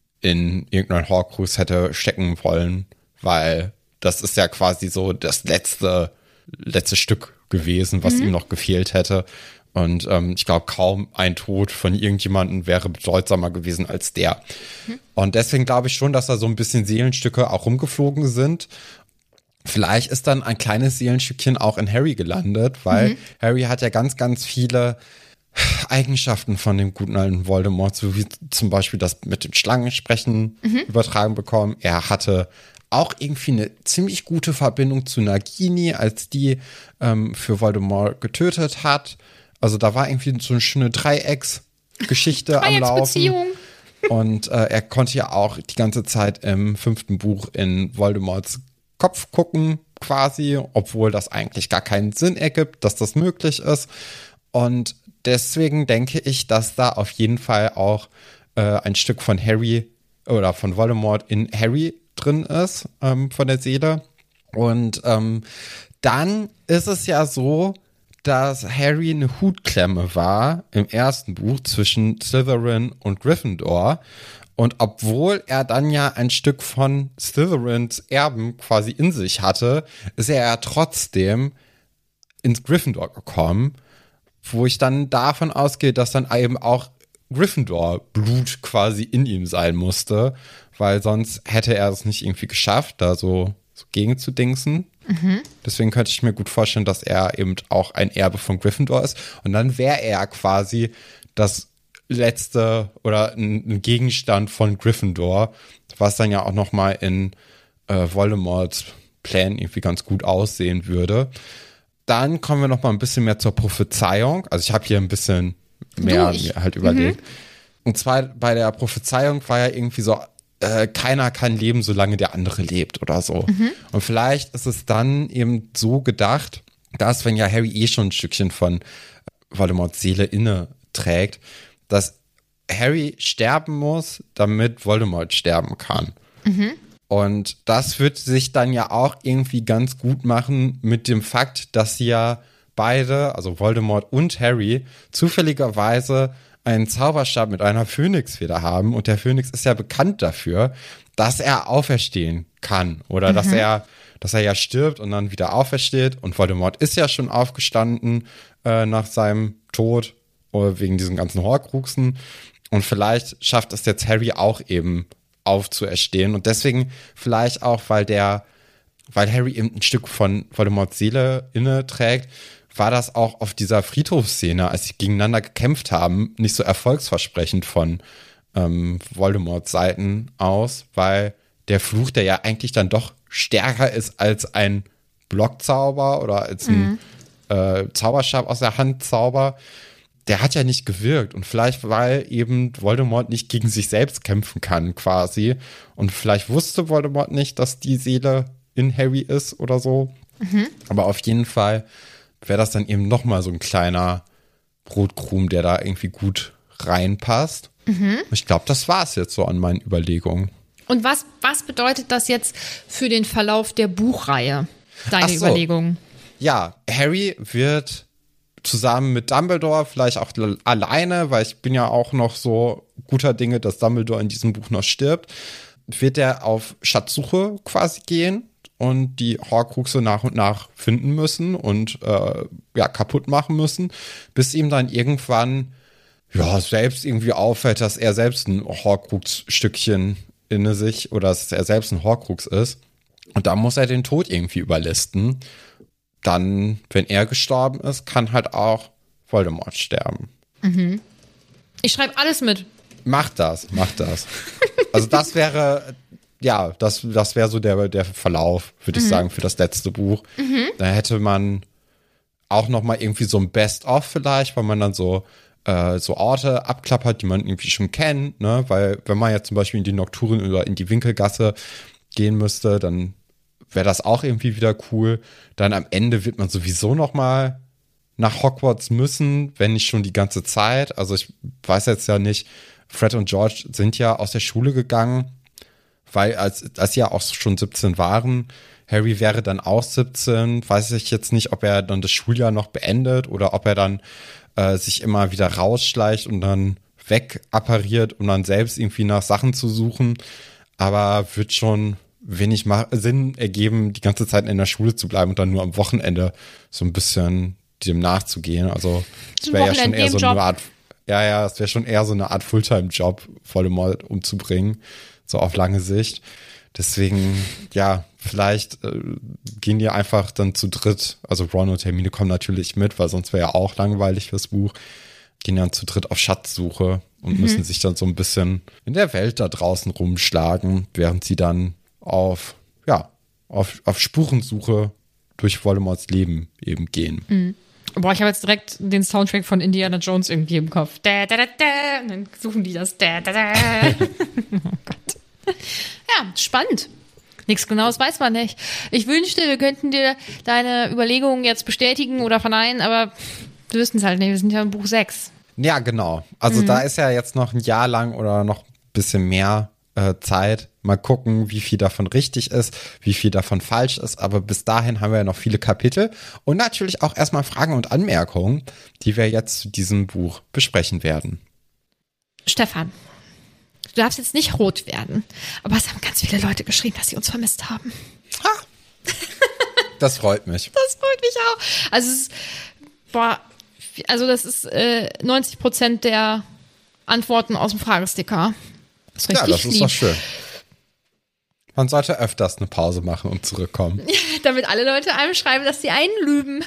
in irgendeinen Horcrux hätte stecken wollen, weil das ist ja quasi so das letzte, letzte Stück gewesen, was mhm. ihm noch gefehlt hätte. Und ähm, ich glaube, kaum ein Tod von irgendjemandem wäre bedeutsamer gewesen als der. Mhm. Und deswegen glaube ich schon, dass da so ein bisschen Seelenstücke auch rumgeflogen sind. Vielleicht ist dann ein kleines Seelenstückchen auch in Harry gelandet, weil mhm. Harry hat ja ganz, ganz viele Eigenschaften von dem guten alten Voldemort, so wie zum Beispiel das mit dem Schlangensprechen mhm. übertragen bekommen. Er hatte auch irgendwie eine ziemlich gute Verbindung zu Nagini, als die ähm, für Voldemort getötet hat. Also da war irgendwie so eine schöne Dreiecksgeschichte am Laufen. Und äh, er konnte ja auch die ganze Zeit im fünften Buch in Voldemorts Kopf gucken quasi, obwohl das eigentlich gar keinen Sinn ergibt, dass das möglich ist. Und deswegen denke ich, dass da auf jeden Fall auch äh, ein Stück von Harry oder von Voldemort in Harry drin ist, ähm, von der Seele. Und ähm, dann ist es ja so, dass Harry eine Hutklemme war im ersten Buch zwischen Slytherin und Gryffindor. Und obwohl er dann ja ein Stück von Slytherins Erben quasi in sich hatte, ist er ja trotzdem ins Gryffindor gekommen, wo ich dann davon ausgehe, dass dann eben auch Gryffindor-Blut quasi in ihm sein musste, weil sonst hätte er es nicht irgendwie geschafft, da so, so gegen zu dingsen. Mhm. Deswegen könnte ich mir gut vorstellen, dass er eben auch ein Erbe von Gryffindor ist. Und dann wäre er quasi das letzte oder ein Gegenstand von Gryffindor, was dann ja auch noch mal in äh, Voldemorts Plan irgendwie ganz gut aussehen würde. Dann kommen wir noch mal ein bisschen mehr zur Prophezeiung. Also ich habe hier ein bisschen mehr mir halt überlegt. Mhm. Und zwar bei der Prophezeiung war ja irgendwie so, äh, keiner kann leben, solange der andere lebt oder so. Mhm. Und vielleicht ist es dann eben so gedacht, dass, wenn ja Harry eh schon ein Stückchen von Voldemorts Seele inne trägt, dass Harry sterben muss, damit Voldemort sterben kann. Mhm. Und das wird sich dann ja auch irgendwie ganz gut machen mit dem Fakt, dass sie ja beide, also Voldemort und Harry, zufälligerweise einen Zauberstab mit einer Phönixfeder haben. Und der Phönix ist ja bekannt dafür, dass er auferstehen kann. Oder mhm. dass er, dass er ja stirbt und dann wieder aufersteht. Und Voldemort ist ja schon aufgestanden äh, nach seinem Tod, wegen diesen ganzen Horcruxen. Und vielleicht schafft es jetzt Harry auch eben aufzuerstehen. Und deswegen vielleicht auch, weil der, weil Harry eben ein Stück von Voldemorts Seele inne trägt, war das auch auf dieser Friedhofsszene, als sie gegeneinander gekämpft haben, nicht so erfolgsversprechend von ähm, Voldemorts Seiten aus, weil der Fluch, der ja eigentlich dann doch stärker ist als ein Blockzauber oder als ein mhm. äh, Zauberstab aus der Hand Zauber, der hat ja nicht gewirkt. Und vielleicht, weil eben Voldemort nicht gegen sich selbst kämpfen kann, quasi. Und vielleicht wusste Voldemort nicht, dass die Seele in Harry ist oder so. Mhm. Aber auf jeden Fall wäre das dann eben nochmal so ein kleiner Brotkrumen, der da irgendwie gut reinpasst. Mhm. Ich glaube, das war es jetzt so an meinen Überlegungen. Und was, was bedeutet das jetzt für den Verlauf der Buchreihe, deine Ach so. Überlegungen? Ja, Harry wird zusammen mit Dumbledore, vielleicht auch alleine, weil ich bin ja auch noch so guter Dinge, dass Dumbledore in diesem Buch noch stirbt, wird er auf Schatzsuche quasi gehen und die Horcruxe nach und nach finden müssen und äh, ja, kaputt machen müssen, bis ihm dann irgendwann ja selbst irgendwie auffällt, dass er selbst ein Horcrux-Stückchen in sich oder dass er selbst ein Horcrux ist. Und da muss er den Tod irgendwie überlisten. Dann, wenn er gestorben ist, kann halt auch Voldemort sterben. Mhm. Ich schreibe alles mit. Mach das, mach das. Also das wäre, ja, das, das wäre so der, der Verlauf, würde ich Mhm. sagen, für das letzte Buch. Mhm. Da hätte man auch noch mal irgendwie so ein Best-of vielleicht, weil man dann so äh, so Orte abklappert, die man irgendwie schon kennt, ne? Weil wenn man jetzt zum Beispiel in die Nocturen oder in die Winkelgasse gehen müsste, dann wäre das auch irgendwie wieder cool. Dann am Ende wird man sowieso noch mal nach Hogwarts müssen, wenn nicht schon die ganze Zeit. Also ich weiß jetzt ja nicht, Fred und George sind ja aus der Schule gegangen, weil als, als sie ja auch schon siebzehn waren, Harry wäre dann auch siebzehn, weiß ich jetzt nicht, ob er dann das Schuljahr noch beendet oder ob er dann äh, sich immer wieder rausschleicht und dann wegappariert, um dann selbst irgendwie nach Sachen zu suchen. Aber wird schon wenig ma- Sinn ergeben, die ganze Zeit in der Schule zu bleiben und dann nur am Wochenende so ein bisschen dem nachzugehen. Also es wäre ja schon eher so eine Art, ja, ja, es wäre schon eher so eine Art Fulltime-Job, Voldemort umzubringen, so auf lange Sicht. Deswegen, ja, vielleicht äh, gehen die einfach dann zu dritt, also Ron und Hermine kommen natürlich mit, weil sonst wäre ja auch langweilig fürs Buch, gehen dann zu dritt auf Schatzsuche und Mhm. müssen sich dann so ein bisschen in der Welt da draußen rumschlagen, während sie dann auf, ja, auf, auf Spurensuche durch Voldemorts Leben eben gehen. Mhm. Boah, ich habe jetzt direkt den Soundtrack von Indiana Jones irgendwie im Kopf. Da, da, da, da. Und dann suchen die das. Da, da, da. Oh Gott. Ja, spannend. Nichts Genaues weiß man nicht. Ich wünschte, wir könnten dir deine Überlegungen jetzt bestätigen oder verneinen, aber wir wissen es halt nicht. Wir sind ja im Buch sechs. Ja, genau. Also Mhm. da ist ja jetzt noch ein Jahr lang oder noch ein bisschen mehr äh, Zeit. Mal gucken, wie viel davon richtig ist, wie viel davon falsch ist. Aber bis dahin haben wir ja noch viele Kapitel und natürlich auch erstmal Fragen und Anmerkungen, die wir jetzt zu diesem Buch besprechen werden. Stefan, du darfst jetzt nicht rot werden, aber es haben ganz viele Leute geschrieben, dass sie uns vermisst haben. Das freut mich. Das freut mich auch. Also, es ist, boah, also das ist äh, neunzig Prozent der Antworten aus dem Fragesticker. Das ist Ja, richtig das ist lieb. doch schön. Man sollte öfters eine Pause machen und zurückkommen. Damit alle Leute einem schreiben, dass sie einen lüben.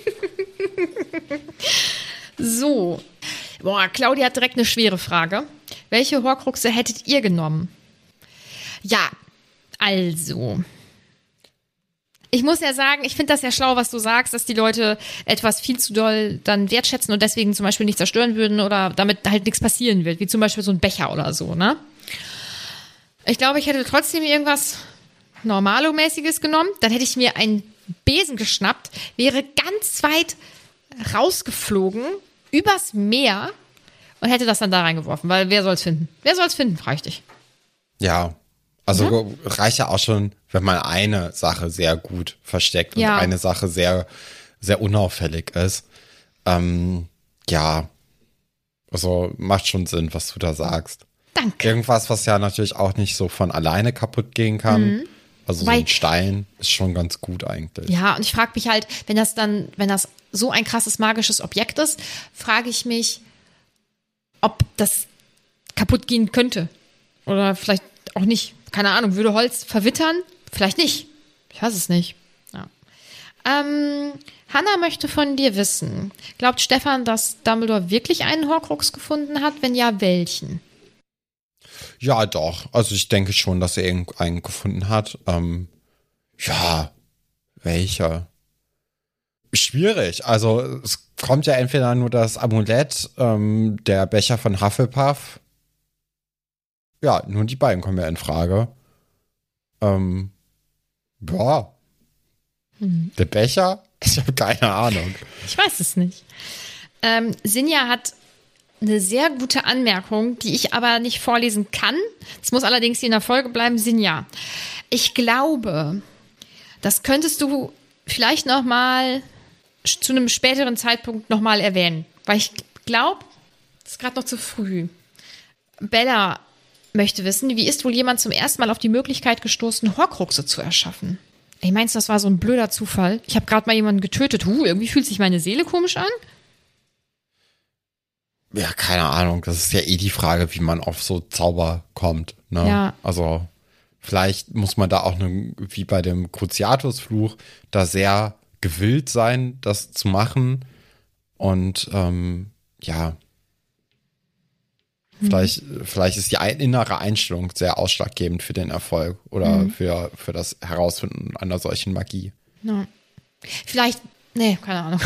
So. Boah, Claudia hat direkt eine schwere Frage. Welche Horcruxe hättet ihr genommen? Ja, also. Ich muss ja sagen, ich finde das ja schlau, was du sagst, dass die Leute etwas viel zu doll dann wertschätzen und deswegen zum Beispiel nicht zerstören würden oder damit halt nichts passieren wird, wie zum Beispiel so ein Becher oder so, ne? Ich glaube, ich hätte trotzdem irgendwas Normalo-mäßiges genommen. Dann hätte ich mir einen Besen geschnappt, wäre ganz weit rausgeflogen, übers Meer und hätte das dann da reingeworfen. Weil wer soll's finden? Wer soll's finden, frage ich dich. Ja, also reicht ja auch schon, wenn man eine Sache sehr gut versteckt und Ja. eine Sache sehr, sehr unauffällig ist. Ähm, ja, also macht schon Sinn, was du da sagst. Danke. Irgendwas, was ja natürlich auch nicht so von alleine kaputt gehen kann. Mhm. Also Weil- so ein Stein ist schon ganz gut eigentlich. Ja, und ich frage mich halt, wenn das dann, wenn das so ein krasses magisches Objekt ist, frage ich mich, ob das kaputt gehen könnte. Oder vielleicht auch nicht. Keine Ahnung, würde Holz verwittern? Vielleicht nicht. Ich weiß es nicht. Ja. Ähm, Hannah möchte von dir wissen, glaubt Stefan, dass Dumbledore wirklich einen Horcrux gefunden hat? Wenn ja, welchen? Ja, doch. Also ich denke schon, dass er irgendeinen gefunden hat. Ähm, ja, welcher? Schwierig. Also es kommt ja entweder nur das Amulett, ähm, der Becher von Hufflepuff. Ja, nur die beiden kommen ja in Frage. Ähm, ja. Hm. Der Becher? Ich habe keine Ahnung. Ich weiß es nicht. Ähm, Sinja hat eine sehr gute Anmerkung, die ich aber nicht vorlesen kann. Es muss allerdings hier in der Folge bleiben. Sinja, ich glaube, das könntest du vielleicht noch mal zu einem späteren Zeitpunkt noch mal erwähnen. Weil ich glaube, das ist gerade noch zu früh. Bella möchte wissen, wie ist wohl jemand zum ersten Mal auf die Möglichkeit gestoßen, Horcruxe zu erschaffen? Ich meinst, das war so ein blöder Zufall? Ich habe gerade mal jemanden getötet. Huh, irgendwie fühlt sich meine Seele komisch an. Ja, keine Ahnung. Das ist ja eh die Frage, wie man auf so Zauber kommt. Ne? Ja. Also vielleicht muss man da auch, ne, wie bei dem Cruciatus-Fluch, da sehr gewillt sein, das zu machen. Und ähm, ja, mhm. vielleicht, vielleicht ist die ein, innere Einstellung sehr ausschlaggebend für den Erfolg oder mhm. für, für das Herausfinden einer solchen Magie. No. Vielleicht, nee, keine Ahnung.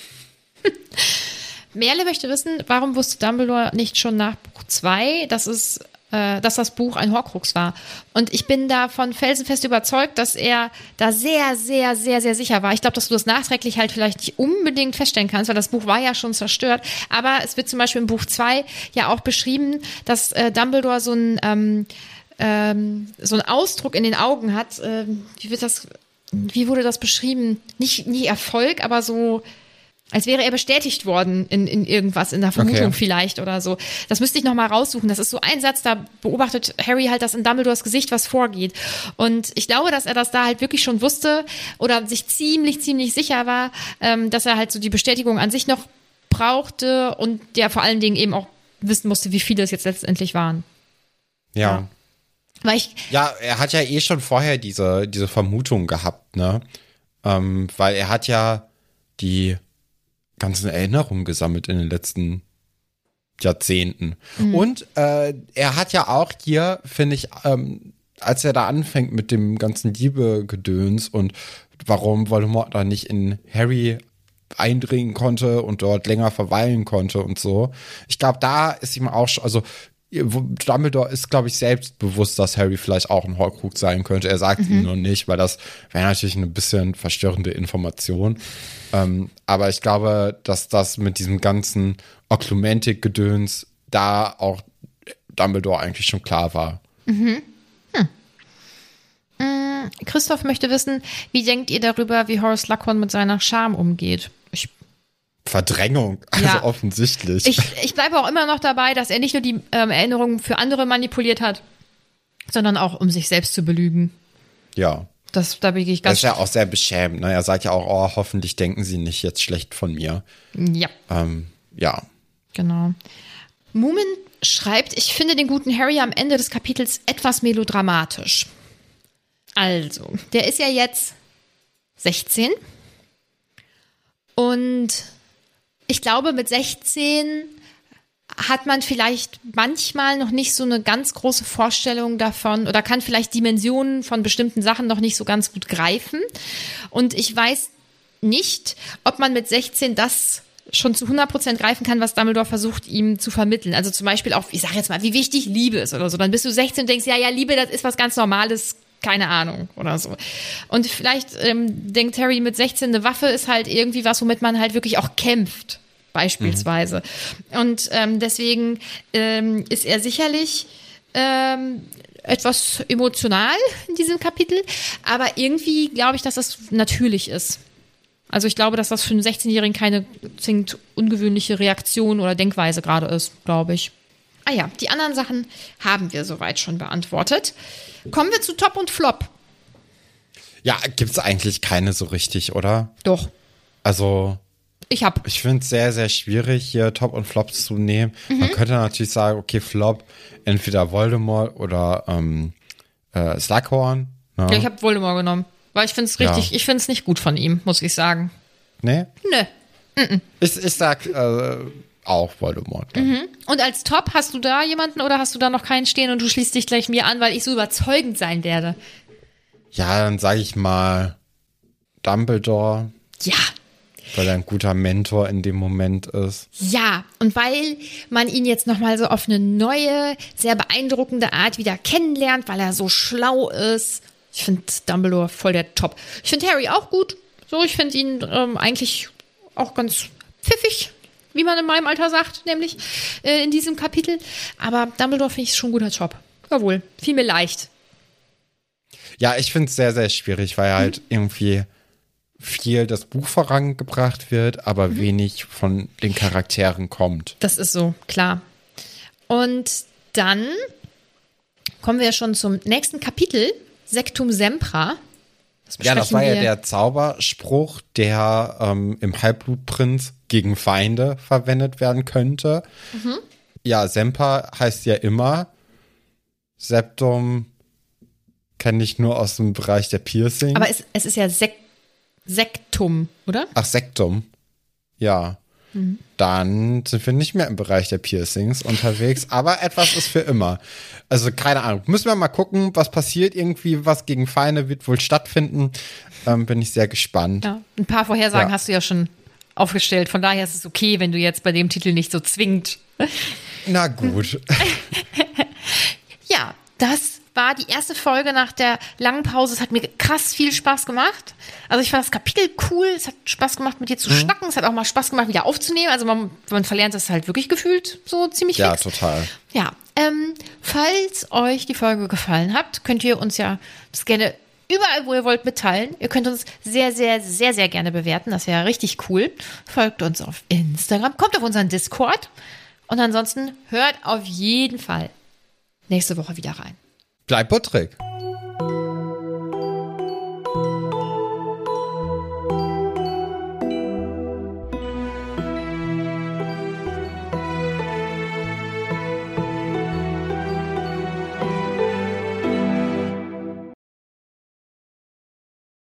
Merle möchte wissen, warum wusste Dumbledore nicht schon nach Buch zwei, dass es, äh, dass das Buch ein Horcrux war? Und ich bin davon felsenfest überzeugt, dass er da sehr, sehr, sehr, sehr sicher war. Ich glaube, dass du das nachträglich halt vielleicht nicht unbedingt feststellen kannst, weil das Buch war ja schon zerstört. Aber es wird zum Beispiel im Buch zwei ja auch beschrieben, dass äh, Dumbledore so ein ähm, ähm, so einen Ausdruck in den Augen hat. Ähm, wie wird das? Wie wurde das beschrieben? Nicht, nicht Erfolg, aber so, als wäre er bestätigt worden in, in irgendwas, in der Vermutung okay. vielleicht oder so. Das müsste ich noch mal raussuchen. Das ist so ein Satz, da beobachtet Harry halt, dass in Dumbledores Gesicht was vorgeht. Und ich glaube, dass er das da halt wirklich schon wusste oder sich ziemlich, ziemlich sicher war, ähm, dass er halt so die Bestätigung an sich noch brauchte und der vor allen Dingen eben auch wissen musste, wie viele es jetzt letztendlich waren. Ja. ja. Weil ich, ja, er hat ja eh schon vorher diese, diese Vermutung gehabt, ne? Ähm, weil er hat ja die ganzen Erinnerungen gesammelt in den letzten Jahrzehnten. Mhm. Und äh, er hat ja auch hier, finde ich, ähm, als er da anfängt mit dem ganzen Liebe-Gedöns und warum Voldemort da nicht in Harry eindringen konnte und dort länger verweilen konnte und so. Ich glaube, da ist ihm auch schon, also Dumbledore ist, glaube ich, selbst bewusst, dass Harry vielleicht auch ein Horcrux sein könnte. Er sagt mhm. ihm nur nicht, weil das wäre natürlich eine bisschen verstörende Information. Ähm, aber ich glaube, dass das mit diesem ganzen Oklumentik-Gedöns da auch Dumbledore eigentlich schon klar war. Mhm. Hm. Mhm. Christoph möchte wissen, wie denkt ihr darüber, wie Horace Slughorn mit seiner Scham umgeht? Ich Verdrängung, also ja. offensichtlich. Ich, ich bleibe auch immer noch dabei, dass er nicht nur die ähm, Erinnerungen für andere manipuliert hat, sondern auch, um sich selbst zu belügen. Ja. Das, da bin ich ganz. Das ist ja auch sehr beschämend. Ne? Er sagt ja auch, oh, hoffentlich denken sie nicht jetzt schlecht von mir. Ja. Ähm, ja. Genau. Moomin schreibt, ich finde den guten Harry am Ende des Kapitels etwas melodramatisch. Also, der ist ja jetzt sechzehn. Und ich glaube, mit sechzehn hat man vielleicht manchmal noch nicht so eine ganz große Vorstellung davon oder kann vielleicht Dimensionen von bestimmten Sachen noch nicht so ganz gut greifen. Und ich weiß nicht, ob man mit sechzehn das schon zu hundert Prozent greifen kann, was Dumbledore versucht, ihm zu vermitteln. Also zum Beispiel auch, ich sage jetzt mal, wie wichtig Liebe ist oder so. Dann bist du sechzehn und denkst, ja, ja, Liebe, das ist was ganz Normales, keine Ahnung oder so. Und vielleicht ähm, denkt Harry mit sechzehn, eine Waffe ist halt irgendwie was, womit man halt wirklich auch kämpft, beispielsweise. Mhm. Und ähm, deswegen ähm, ist er sicherlich ähm, etwas emotional in diesem Kapitel, aber irgendwie glaube ich, dass das natürlich ist. Also ich glaube, dass das für einen sechzehnjährigen keine zwingend ungewöhnliche Reaktion oder Denkweise gerade ist, glaube ich. Ah ja, die anderen Sachen haben wir soweit schon beantwortet. Kommen wir zu Top und Flop. Ja, gibt's eigentlich keine so richtig, oder? Doch. Also, ich hab. Ich finde es sehr, sehr schwierig, hier Top und Flop zu nehmen. Mhm. Man könnte natürlich sagen, okay, Flop, entweder Voldemort oder ähm, äh, Slughorn. Ne? Ja, ich habe Voldemort genommen, weil ich finde es richtig, ja. ich finde es nicht gut von ihm, muss ich sagen. Nee? Nö. Mhm. Ich, ich sag äh, auch Voldemort. Mhm. Und als Top, hast du da jemanden oder hast du da noch keinen stehen und du schließt dich gleich mir an, weil ich so überzeugend sein werde? Ja, dann sage ich mal Dumbledore. Ja. Weil er ein guter Mentor in dem Moment ist. Ja, und weil man ihn jetzt nochmal so auf eine neue, sehr beeindruckende Art wieder kennenlernt, weil er so schlau ist. Ich finde Dumbledore voll der Top. Ich finde Harry auch gut, So, ich finde ihn ähm, eigentlich auch ganz pfiffig, wie man in meinem Alter sagt, nämlich äh, in diesem Kapitel. Aber Dumbledore finde ich schon ein guter Job. Jawohl, fiel mir leicht. Ja, ich finde es sehr, sehr schwierig, weil halt mhm. irgendwie viel das Buch vorangebracht wird, aber mhm. wenig von den Charakteren kommt. Das ist so, klar. Und dann kommen wir schon zum nächsten Kapitel, Sectum Sempra. Das ja, das war ja der Zauberspruch, der ähm, im Halbblutprinz gegen Feinde verwendet werden könnte. Mhm. Ja, Semper heißt ja immer. Septum kenne ich nur aus dem Bereich der Piercing. Aber es, es ist ja Sek Sektum, oder? Ach, Sektum. Ja. Mhm. Dann sind wir nicht mehr im Bereich der Piercings unterwegs, aber etwas ist für immer. Also keine Ahnung. Müssen wir mal gucken, was passiert irgendwie, was gegen Feinde wird wohl stattfinden. Ähm, bin ich sehr gespannt. Ja, ein paar Vorhersagen ja. hast du ja schon aufgestellt. Von daher ist es okay, wenn du jetzt bei dem Titel nicht so zwingend. Na gut. Ja, das war die erste Folge nach der langen Pause. Es hat mir krass viel Spaß gemacht. Also ich fand das Kapitel cool. Es hat Spaß gemacht, mit dir zu mhm. schnacken. Es hat auch mal Spaß gemacht, wieder aufzunehmen. Also man, man verlernt das halt wirklich gefühlt so ziemlich Ja, fix. total. Ja, ähm, falls euch die Folge gefallen hat, könnt ihr uns ja das gerne überall, wo ihr wollt, mitteilen. Ihr könnt uns sehr, sehr, sehr, sehr gerne bewerten. Das wäre richtig cool. Folgt uns auf Instagram, kommt auf unseren Discord. Und ansonsten hört auf jeden Fall nächste Woche wieder rein. Bleib puttrig.